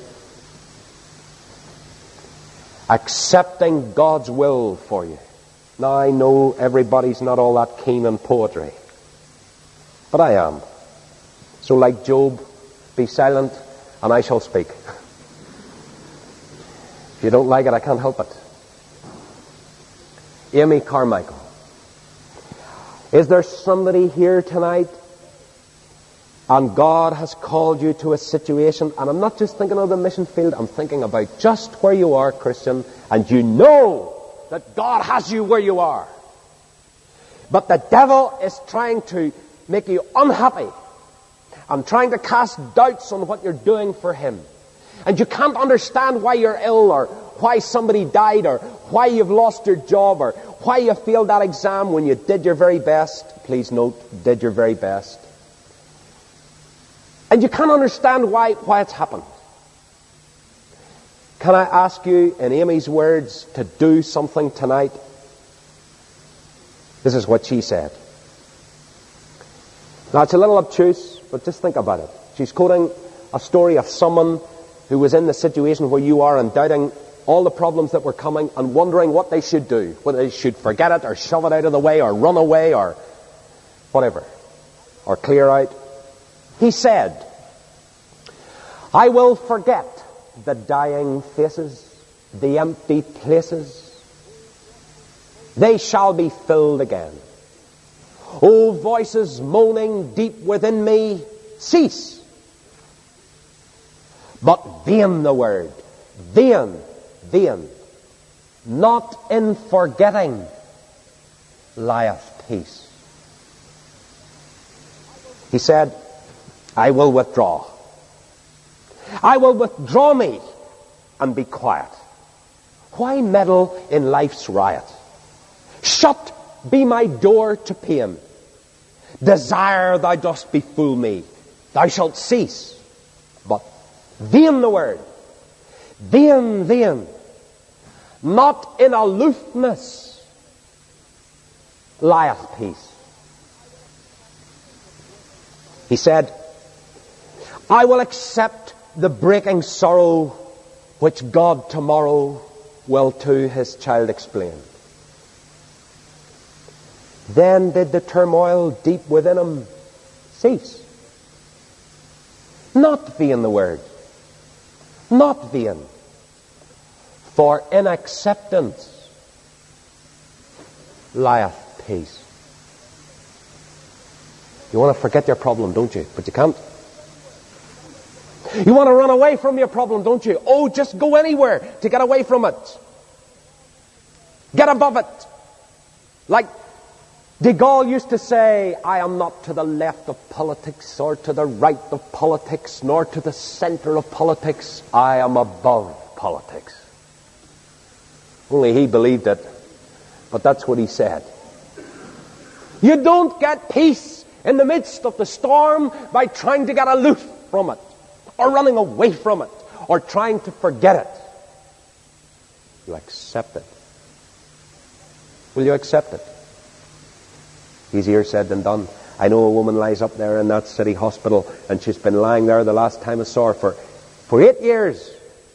Accepting God's will for you. Now I know everybody's not all that keen on poetry, but I am. So like Job, be silent and I shall speak. If you don't like it, I can't help it. Amy Carmichael. Is there somebody here tonight and God has called you to a situation, and I'm not just thinking of the mission field, I'm thinking about just where you are, Christian, and you know that God has you where you are. But the devil is trying to make you unhappy and trying to cast doubts on what you're doing for him. And you can't understand why you're ill, or why somebody died, or why you've lost your job, or why you failed that exam when you did your very best. Please note, did your very best. And you can't understand why, why it's happened. Can I ask you, in Amy's words, to do something tonight? This is what she said. Now, it's a little obtuse, but just think about it. She's quoting a story of someone who was in the situation where you are and doubting all the problems that were coming and wondering what they should do, whether they should forget it or shove it out of the way or run away or whatever, or clear out. He said, I will forget the dying faces, the empty places. They shall be filled again. O voices moaning deep within me, cease. But vain the word, vain, vain, not in forgetting lieth peace. He said, I will withdraw. I will withdraw me and be quiet. Why meddle in life's riot? Shut be my door to pain. Desire thou dost befool me, thou shalt cease. But vain the word, vain, vain, not in aloofness lieth peace. He said, I will accept the breaking sorrow which God tomorrow will to his child explain. Then did the turmoil deep within him cease. Not vain the word, not vain, for in acceptance lieth peace. You want to forget your problem, don't you? But you can't. You want to run away from your problem, don't you? Oh, just go anywhere to get away from it. Get above it. Like de Gaulle used to say, I am not to the left of politics or to the right of politics nor to the center of politics. I am above politics. Only he believed it, but that's what he said. You don't get peace in the midst of the storm by trying to get aloof from it, or running away from it, or trying to forget it. You accept it. Will you accept it? Easier said than done. I know a woman lies up there in that city hospital, and she's been lying there the last time I saw her for, for eight years.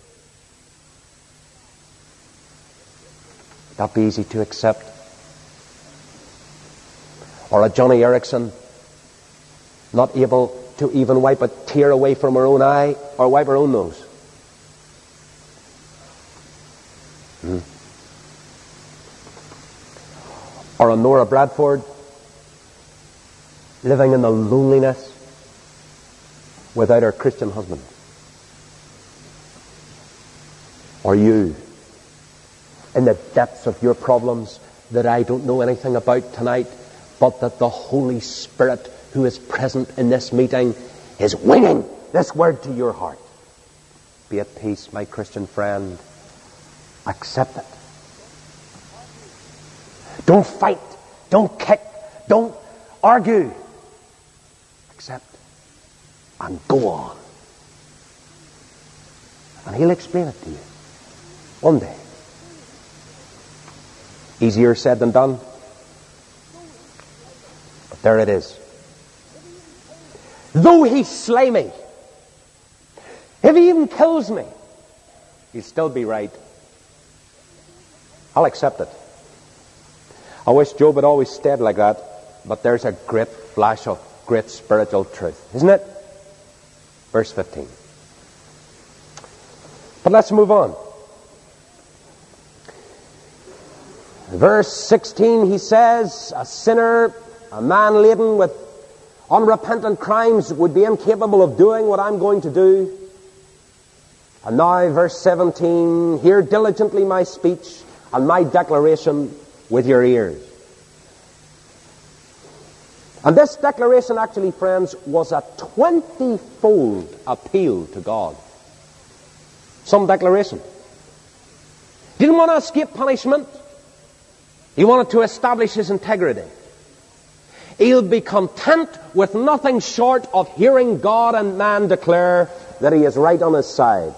Would that be easy to accept? Or a Johnny Erickson, not able to even wipe a tear away from her own eye or wipe her own nose. Hmm. Or a Nora Bradford living in the loneliness without her Christian husband. Or you in the depths of your problems that I don't know anything about tonight, but that the Holy Spirit who is present in this meeting is winging this word to your heart. Be at peace, my Christian friend. Accept it. Don't fight. Don't kick. Don't argue. Accept and go on. And He'll explain it to you one day. Easier said than done. But there it is. Though He slay me, if He even kills me, He'll still be right. I'll accept it. I wish Job had always stayed like that, but there's a great flash of great spiritual truth, isn't it? Verse fifteen. But let's move on. Verse sixteen, he says, a sinner, a man laden with unrepentant crimes would be incapable of doing what I'm going to do. And now, verse seventeen, hear diligently my speech and my declaration with your ears. And this declaration actually, friends, was a twenty-fold appeal to God. Some declaration. He didn't want to escape punishment. He wanted to establish his integrity. He'll be content with nothing short of hearing God and man declare that he is right on his side.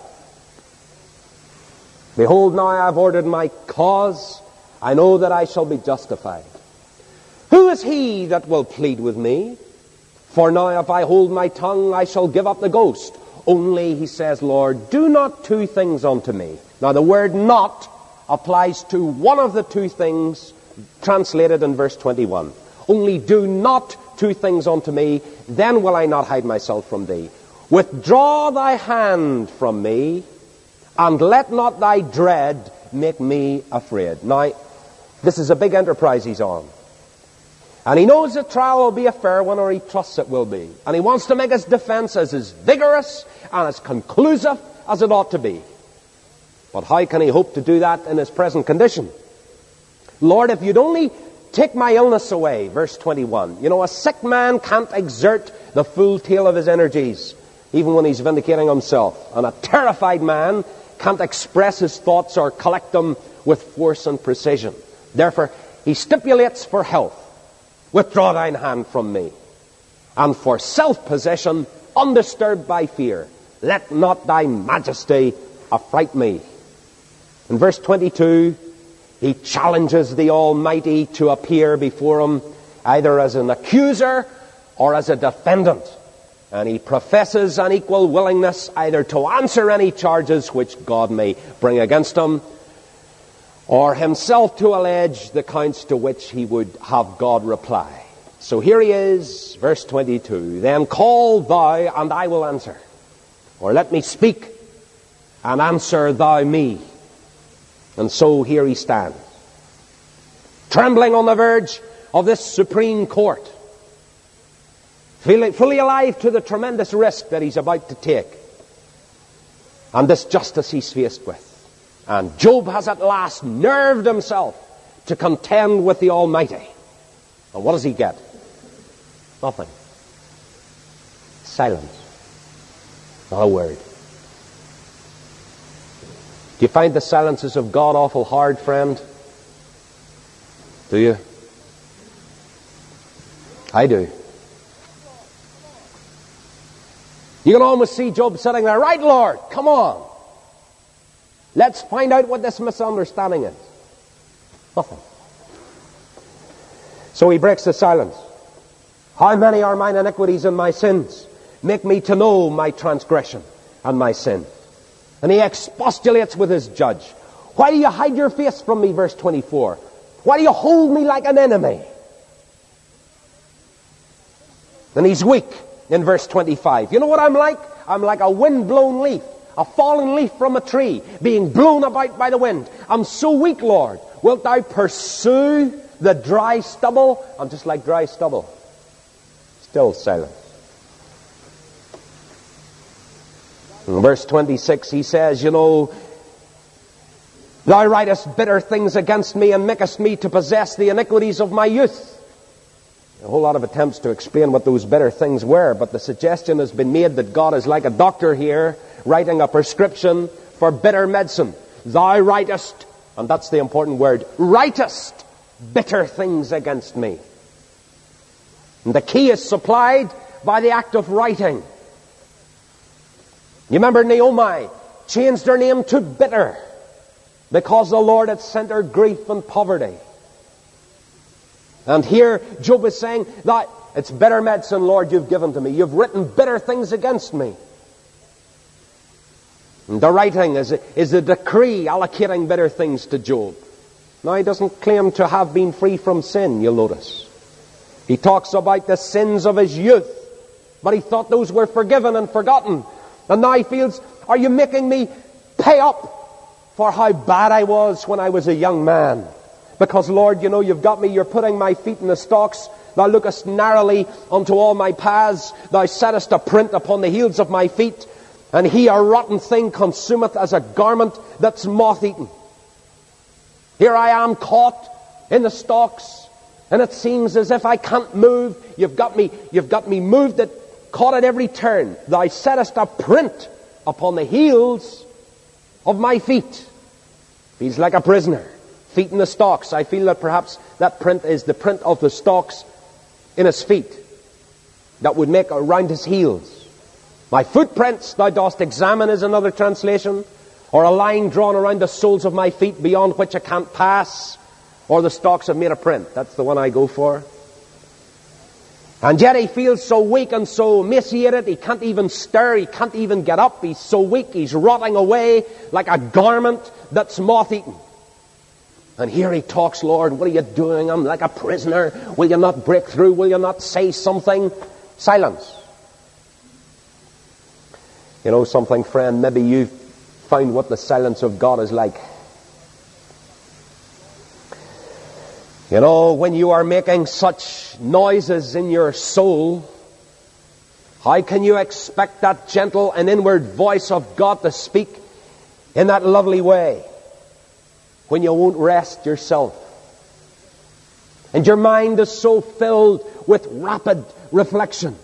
Behold, now I have ordered my cause. I know that I shall be justified. Who is he that will plead with me? For now if I hold my tongue, I shall give up the ghost. Only, he says, Lord, do not two things unto me. Now the word not applies to one of the two things translated in verse twenty-one. Only do not two things unto me, then will I not hide myself from thee. Withdraw thy hand from me, and let not thy dread make me afraid. Now, this is a big enterprise he's on. And he knows the trial will be a fair one, or he trusts it will be. And he wants to make his defense as, as vigorous and as conclusive as it ought to be. But how can he hope to do that in his present condition? Lord, if you'd only take my illness away, verse twenty-one. You know, a sick man can't exert the full tale of his energies, even when he's vindicating himself. And a terrified man can't express his thoughts or collect them with force and precision. Therefore, he stipulates for health. Withdraw thine hand from me. And for self-possession, undisturbed by fear, let not thy majesty affright me. In verse twenty-two, he challenges the Almighty to appear before him either as an accuser or as a defendant. And he professes an equal willingness either to answer any charges which God may bring against him, or himself to allege the counts to which he would have God reply. So here he is, verse twenty-two. Then call thou, and I will answer. Or let me speak, and answer thou me. And so here he stands, trembling on the verge of this supreme court, fully alive to the tremendous risk that he's about to take, and this justice he's faced with. And Job has at last nerved himself to contend with the Almighty. And what does he get? Nothing. Silence. Not a word. Do you find the silences of God awful hard, friend? Do you? I do. You can almost see Job sitting there. Right, Lord, come on. Let's find out what this misunderstanding is. Nothing. So he breaks the silence. How many are mine iniquities and my sins? Make me to know my transgression and my sin. And he expostulates with his judge. Why do you hide your face from me, verse twenty-four? Why do you hold me like an enemy? And he's weak in verse twenty-five. You know what I'm like? I'm like a wind-blown leaf. a fallen leaf from a tree, being blown about by the wind. I'm so weak, Lord. Wilt thou pursue the dry stubble? I'm just like dry stubble. Still silent. In verse twenty-six, he says, you know, thou writest bitter things against me, and makest me to possess the iniquities of my youth. A whole lot of attempts to explain what those bitter things were, but the suggestion has been made that God is like a doctor here, writing a prescription for bitter medicine. Thou writest, and that's the important word, writest bitter things against me. And the key is supplied by the act of writing. You remember Naomi changed her name to Bitter because the Lord had sent her grief and poverty. And here Job is saying that it's bitter medicine, Lord, you've given to me. You've written bitter things against me. And the writing is a, is a decree allocating bitter things to Job. Now, he doesn't claim to have been free from sin, you'll notice. He talks about the sins of his youth, but he thought those were forgiven and forgotten. And now he feels, are you making me pay up for how bad I was when I was a young man? Because, Lord, you know, you've got me, you're putting my feet in the stocks. Thou lookest narrowly unto all my paths. Thou settest a print upon the heels of my feet. And he, a rotten thing, consumeth as a garment that's moth-eaten. Here I am caught in the stocks, and it seems as if I can't move. You've got me, you've got me moved, at, caught at every turn. Thou settest a print upon the heels of my feet. He's like a prisoner. Feet in the stocks. I feel that perhaps that print is the print of the stocks in his feet that would make around his heels. My footprints thou dost examine is another translation, or a line drawn around the soles of my feet beyond which I can't pass, or the stocks have made a print. That's the one I go for. And yet he feels so weak and so emaciated, he can't even stir, he can't even get up. He's so weak, he's rotting away like a garment that's moth-eaten. And here he talks, Lord, what are you doing? I'm like a prisoner. Will you not break through? Will you not say something? Silence. You know something, friend? Maybe you've found what the silence of God is like. You know, when you are making such noises in your soul, how can you expect that gentle and inward voice of God to speak in that lovely way when you won't rest yourself? And your mind is so filled with rapid reflection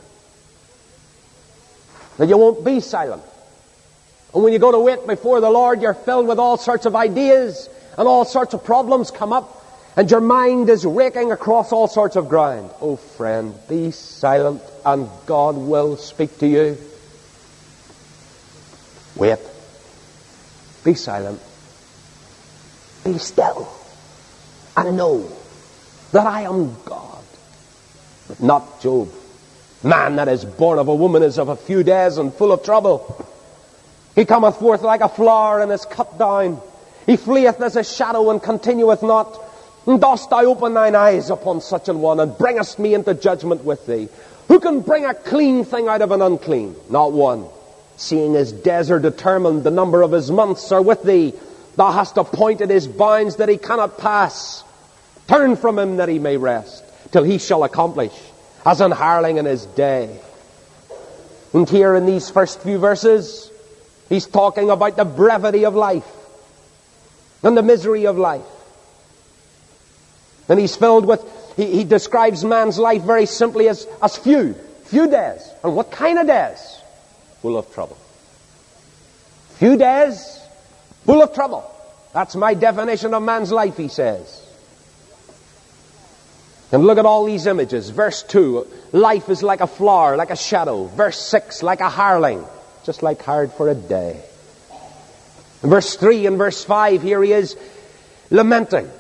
that you won't be silent. And when you go to wait before the Lord, you're filled with all sorts of ideas, and all sorts of problems come up, and your mind is raking across all sorts of ground. Oh friend, be silent and God will speak to you. Wait. Be silent. Be still. And know that I am God. But not Job. Man that is born of a woman is of a few days and full of trouble. He cometh forth like a flower and is cut down. He fleeth as a shadow and continueth not. And dost thou open thine eyes upon such an one, and bringest me into judgment with thee? Who can bring a clean thing out of an unclean? Not one. Seeing his days are determined, the number of his months are with thee. Thou hast appointed his bounds that he cannot pass. Turn from him that he may rest, till he shall accomplish, as an hireling in his day. And here in these first few verses, he's talking about the brevity of life and the misery of life. And he's filled with, he, he describes man's life very simply as, as few. Few days. And what kind of days? Full of trouble. Few days, full of trouble. That's my definition of man's life, he says. And look at all these images. Verse two, life is like a flower, like a shadow. Verse six, like a hireling, just like hired for a day. In verse three and verse five, here he is lamenting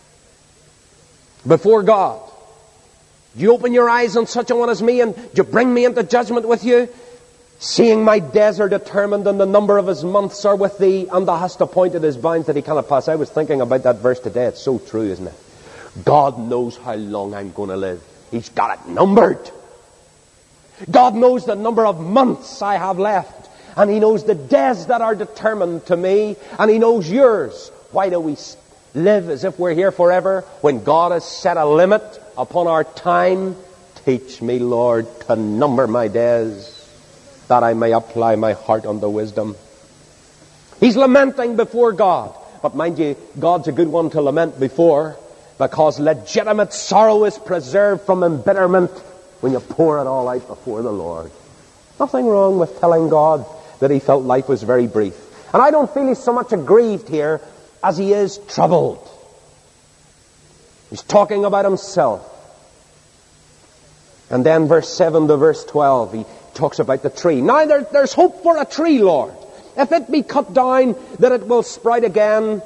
before God. Do you open your eyes on such a one as me, and do you bring me into judgment with you? Seeing my days are determined, and the number of his months are with thee, and thou hast appointed his bounds that he cannot pass. I was thinking about that verse today. It's so true, isn't it? God knows how long I'm going to live. He's got it numbered. God knows the number of months I have left. And He knows the days that are determined to me, and He knows yours. Why do we live as if we're here forever when God has set a limit upon our time? Teach me, Lord, to number my days, that I may apply my heart unto wisdom. He's lamenting before God. But mind you, God's a good one to lament before, because legitimate sorrow is preserved from embitterment when you pour it all out before the Lord. Nothing wrong with telling God that he felt life was very brief. And I don't feel he's so much aggrieved here as he is troubled. He's talking about himself. And then verse seven to verse twelve, he talks about the tree. Now there, there's hope for a tree, Lord. If it be cut down, that it will sprout again,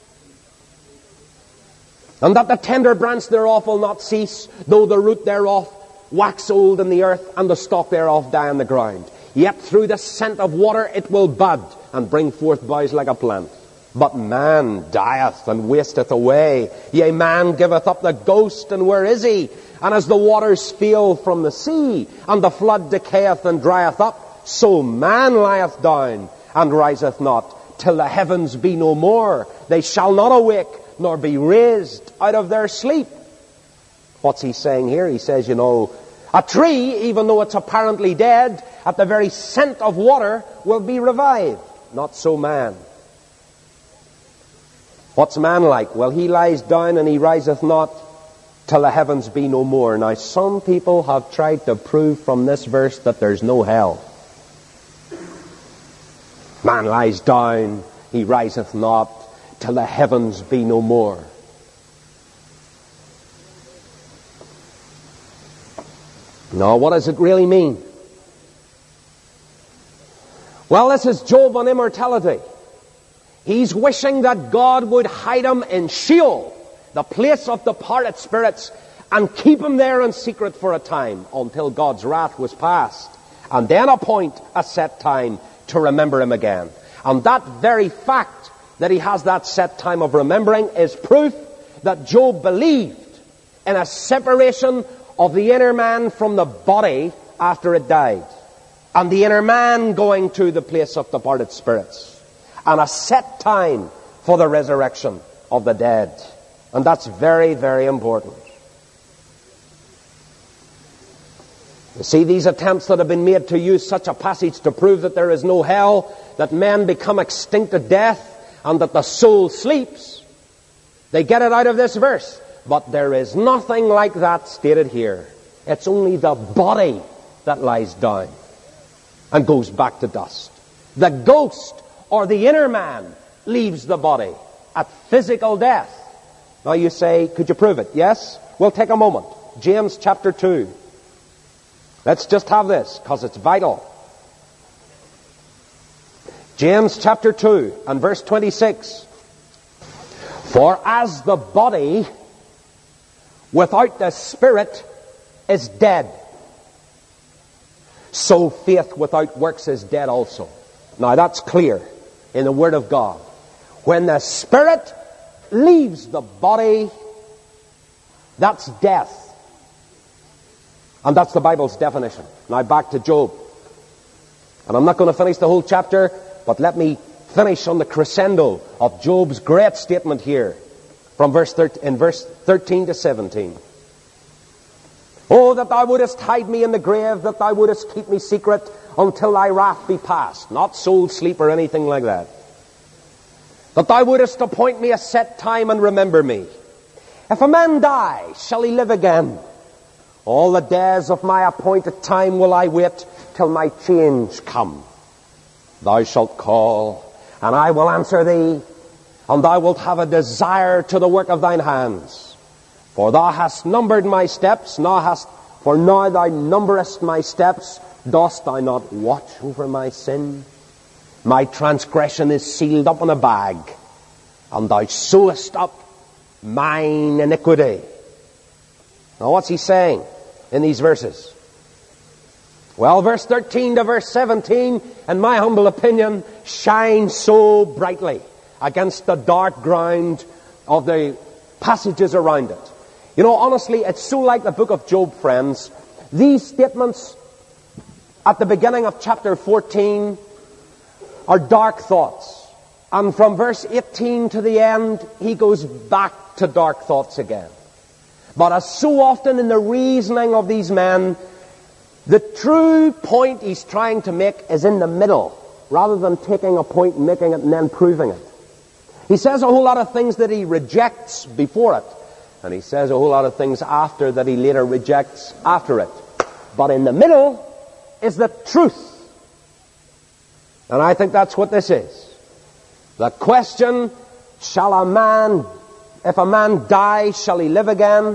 and that the tender branch thereof will not cease, though the root thereof wax old in the earth, and the stalk thereof die on the ground. Yet through the scent of water it will bud, and bring forth boughs like a plant. But man dieth and wasteth away. Yea, man giveth up the ghost, and where is he? And as the waters fail from the sea, and the flood decayeth and drieth up, so man lieth down, and riseth not, till the heavens be no more. They shall not awake, nor be raised out of their sleep. What's he saying here? He says, you know, a tree, even though it's apparently dead, at the very scent of water will be revived. Not so man. What's man like? Well, he lies down and he riseth not till the heavens be no more. Now, some people have tried to prove from this verse that there's no hell. Man lies down, he riseth not till the heavens be no more. Now, what does it really mean? Well, this is Job on immortality. He's wishing that God would hide him in Sheol, the place of departed spirits, and keep him there in secret for a time until God's wrath was past, and then appoint a set time to remember him again. And that very fact that he has that set time of remembering is proof that Job believed in a separation of the inner man from the body after it died, and the inner man going to the place of departed spirits, and a set time for the resurrection of the dead. And that's very, very important. You see, these attempts that have been made to use such a passage to prove that there is no hell, that men become extinct at death, and that the soul sleeps, they get it out of this verse. But there is nothing like that stated here. It's only the body that lies down and goes back to dust. The ghost, or the inner man, leaves the body at physical death. Now you say, could you prove it? Yes? We'll take a moment. James chapter two. Let's just have this, because it's vital. James chapter two and verse twenty-six. For as the body without the spirit is dead, so faith without works is dead also. Now that's clear in the Word of God. When the spirit leaves the body, that's death. And that's the Bible's definition. Now back to Job. And I'm not going to finish the whole chapter, but let me finish on the crescendo of Job's great statement here from verse thirteen, in verse thirteen to seventeen. Oh, that thou wouldest hide me in the grave, that thou wouldest keep me secret until thy wrath be past. Not soul sleep or anything like that. That thou wouldest appoint me a set time and remember me. If a man die, shall he live again? All the days of my appointed time will I wait till my change come. Thou shalt call, and I will answer thee, and thou wilt have a desire to the work of thine hands. For thou hast numbered my steps, now hast, for now thou numberest my steps. Dost thou not watch over my sin? My transgression is sealed up in a bag, and thou sewest up mine iniquity. Now what's he saying in these verses? Well, verse thirteen to verse seventeen, in my humble opinion, shines so brightly against the dark ground of the passages around it. You know, honestly, it's so like the book of Job, friends. These statements at the beginning of chapter fourteen are dark thoughts. And from verse eighteen to the end, he goes back to dark thoughts again. But as so often in the reasoning of these men, the true point he's trying to make is in the middle, rather than taking a point, making it, and then proving it. He says a whole lot of things that he rejects before it, and he says a whole lot of things after that he later rejects after it. But in the middle is the truth. And I think that's what this is. The question, shall a man, if a man die, shall he live again?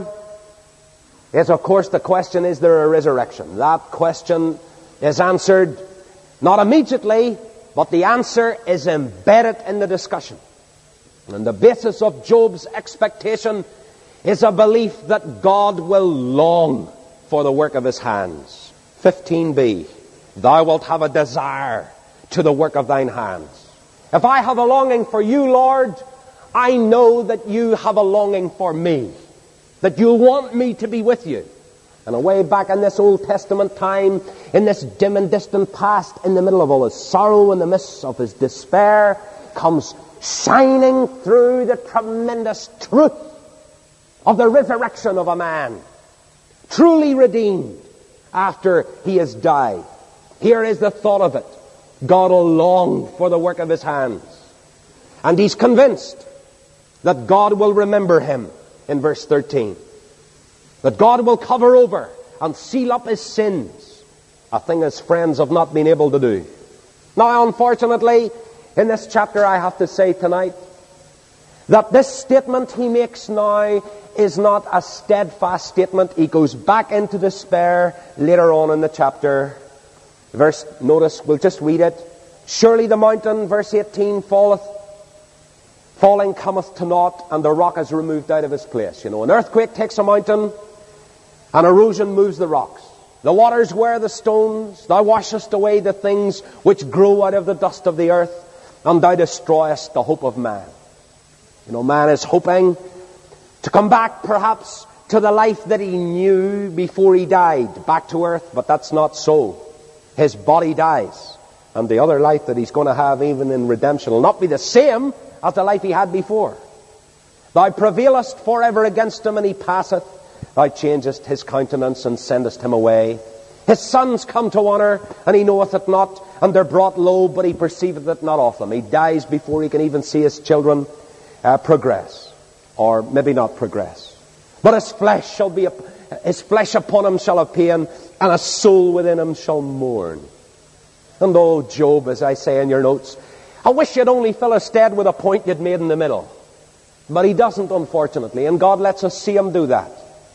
Is, of course, the question, is there a resurrection? That question is answered not immediately, but the answer is embedded in the discussion. And the basis of Job's expectation is a belief that God will long for the work of his hands. fifteen b, thou wilt have a desire to the work of thine hands. If I have a longing for you, Lord, I know that you have a longing for me, that you want me to be with you. And away back in this Old Testament time, in this dim and distant past, in the middle of all his sorrow, in the midst of his despair, comes shining through the tremendous truth of the resurrection of a man, truly redeemed after he has died. Here is the thought of it. God will long for the work of his hands. And he's convinced that God will remember him in verse thirteen. That God will cover over and seal up his sins, a thing his friends have not been able to do. Now, unfortunately, in this chapter I have to say tonight that this statement he makes now is not a steadfast statement. He goes back into despair later on in the chapter. Verse, notice, we'll just read it. Surely the mountain, verse eighteen, falleth, falling cometh to naught, and the rock is removed out of his place. You know, an earthquake takes a mountain, and erosion moves the rocks. The waters wear the stones. Thou washest away the things which grow out of the dust of the earth, and thou destroyest the hope of man. You know, man is hoping to come back perhaps to the life that he knew before he died, back to earth, but that's not so. His body dies, and the other life that he's going to have even in redemption will not be the same as the life he had before. Thou prevailest forever against him, and he passeth. Thou changest his countenance and sendest him away. His sons come to honour, and he knoweth it not, and they're brought low, but he perceiveth it not of them. He dies before he can even see his children uh, progress, or maybe not progress. But his flesh shall be, his flesh upon him shall have pain, and a soul within him shall mourn. And oh, Job, as I say in your notes, I wish you'd only fill us dead with a point you'd made in the middle. But he doesn't, unfortunately, and God lets us see him do that.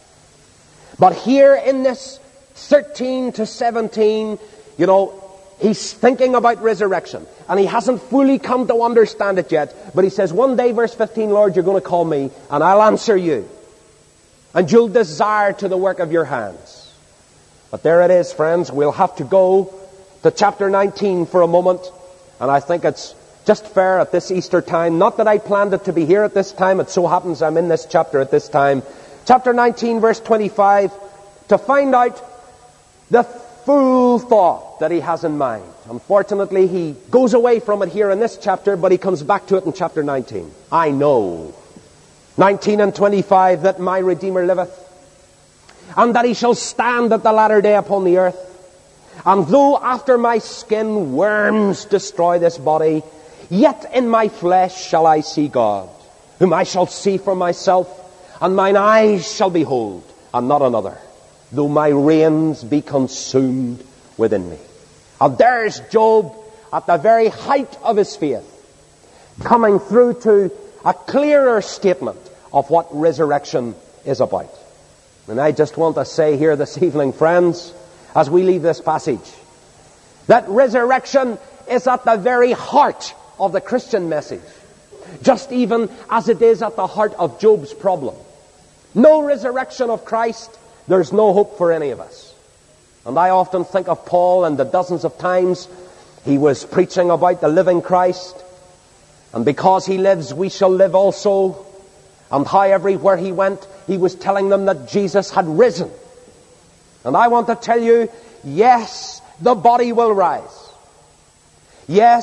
But here in this thirteen to seventeen, you know, he's thinking about resurrection, and he hasn't fully come to understand it yet. But he says, one day, verse fifteen, Lord, you're going to call me, and I'll answer you, and you'll desire to the work of your hands. But there it is, friends. We'll have to go to chapter nineteen for a moment, and I think it's just fair at this Easter time. Not that I planned it to be here at this time. It so happens I'm in this chapter at this time. Chapter nineteen, verse twenty-five, to find out the full thought that he has in mind. Unfortunately, he goes away from it here in this chapter, but he comes back to it in chapter nineteen. I know, nineteen and twenty-five, that my Redeemer liveth, and that he shall stand at the latter day upon the earth. And though after my skin worms destroy this body, yet in my flesh shall I see God, whom I shall see for myself, and mine eyes shall behold, and not another, though my reins be consumed within me. And there's Job at the very height of his faith, coming through to a clearer statement of what resurrection is about. And I just want to say here this evening, friends, as we leave this passage, that resurrection is at the very heart of the Christian message, just even as it is at the heart of Job's problem. No resurrection of Christ, there's no hope for any of us. And I often think of Paul and the dozens of times he was preaching about the living Christ, and because he lives, we shall live also, and how everywhere he went, he was telling them that Jesus had risen. And I want to tell you, yes, the body will rise. Yes,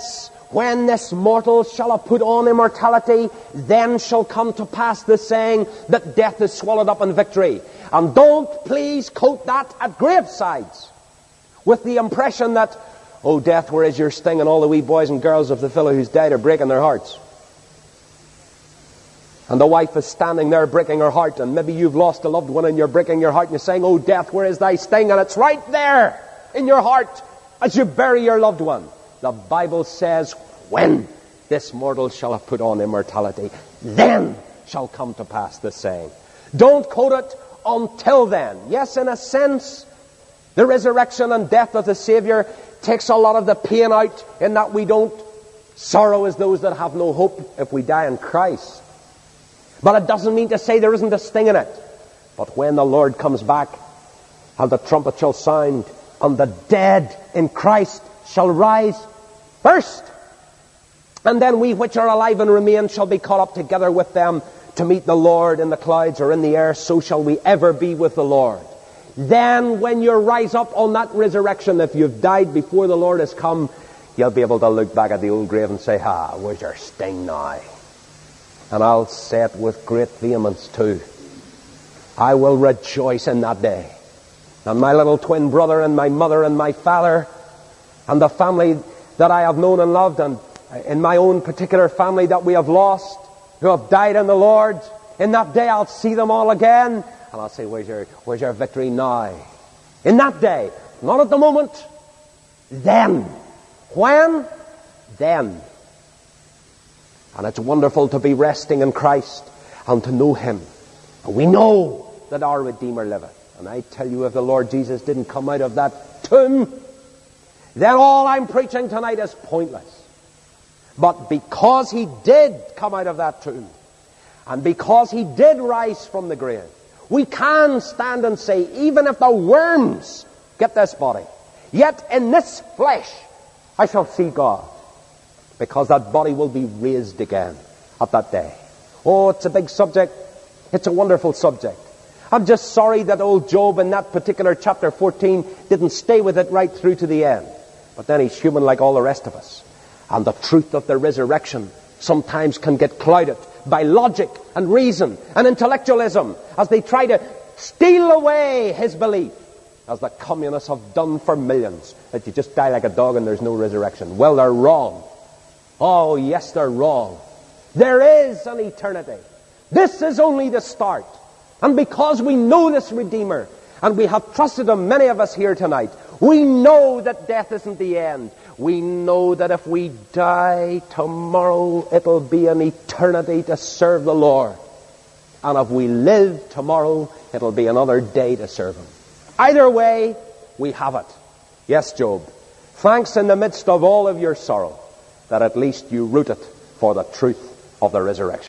when this mortal shall have put on immortality, then shall come to pass the saying that death is swallowed up in victory. And don't please quote that at gravesides with the impression that, oh, death, where is your sting? And all the wee boys and girls of the fellow who's died are breaking their hearts. And the wife is standing there breaking her heart, and maybe you've lost a loved one and you're breaking your heart and you're saying, oh, death, where is thy sting? And it's right there in your heart as you bury your loved one. The Bible says, when this mortal shall have put on immortality, then shall come to pass the saying. Don't quote it until then. Yes, in a sense, the resurrection and death of the Savior takes a lot of the pain out, in that we don't sorrow as those that have no hope if we die in Christ. But it doesn't mean to say there isn't a sting in it. But when the Lord comes back, and the trumpet shall sound, and the dead in Christ shall rise first, and then we which are alive and remain shall be caught up together with them to meet the Lord in the clouds or in the air, so shall we ever be with the Lord. Then when you rise up on that resurrection, if you've died before the Lord has come, you'll be able to look back at the old grave and say, ah, where's your sting now? And I'll say it with great vehemence too. I will rejoice in that day. And my little twin brother and my mother and my father and the family that I have known and loved, and in my own particular family that we have lost, who have died in the Lord, in that day I'll see them all again, and I'll say, where's your, where's your victory now? In that day, not at the moment, then. When? Then. And it's wonderful to be resting in Christ and to know Him. And we know that our Redeemer liveth. And I tell you, if the Lord Jesus didn't come out of that tomb, then all I'm preaching tonight is pointless. But because He did come out of that tomb, and because He did rise from the grave, we can stand and say, even if the worms get this body, yet in this flesh I shall see God. Because that body will be raised again at that day. Oh, it's a big subject. It's a wonderful subject. I'm just sorry that old Job in that particular chapter fourteen didn't stay with it right through to the end. But then he's human like all the rest of us. And the truth of the resurrection sometimes can get clouded by logic and reason and intellectualism as they try to steal away his belief, as the communists have done for millions, that you just die like a dog and there's no resurrection. Well, they're wrong. Oh, yes, they're wrong. There is an eternity. This is only the start. And because we know this Redeemer, and we have trusted Him, many of us here tonight, we know that death isn't the end. We know that if we die tomorrow, it'll be an eternity to serve the Lord. And if we live tomorrow, it'll be another day to serve Him. Either way, we have it. Yes, Job, thanks in the midst of all of your sorrow, that at least you root it for the truth of the resurrection.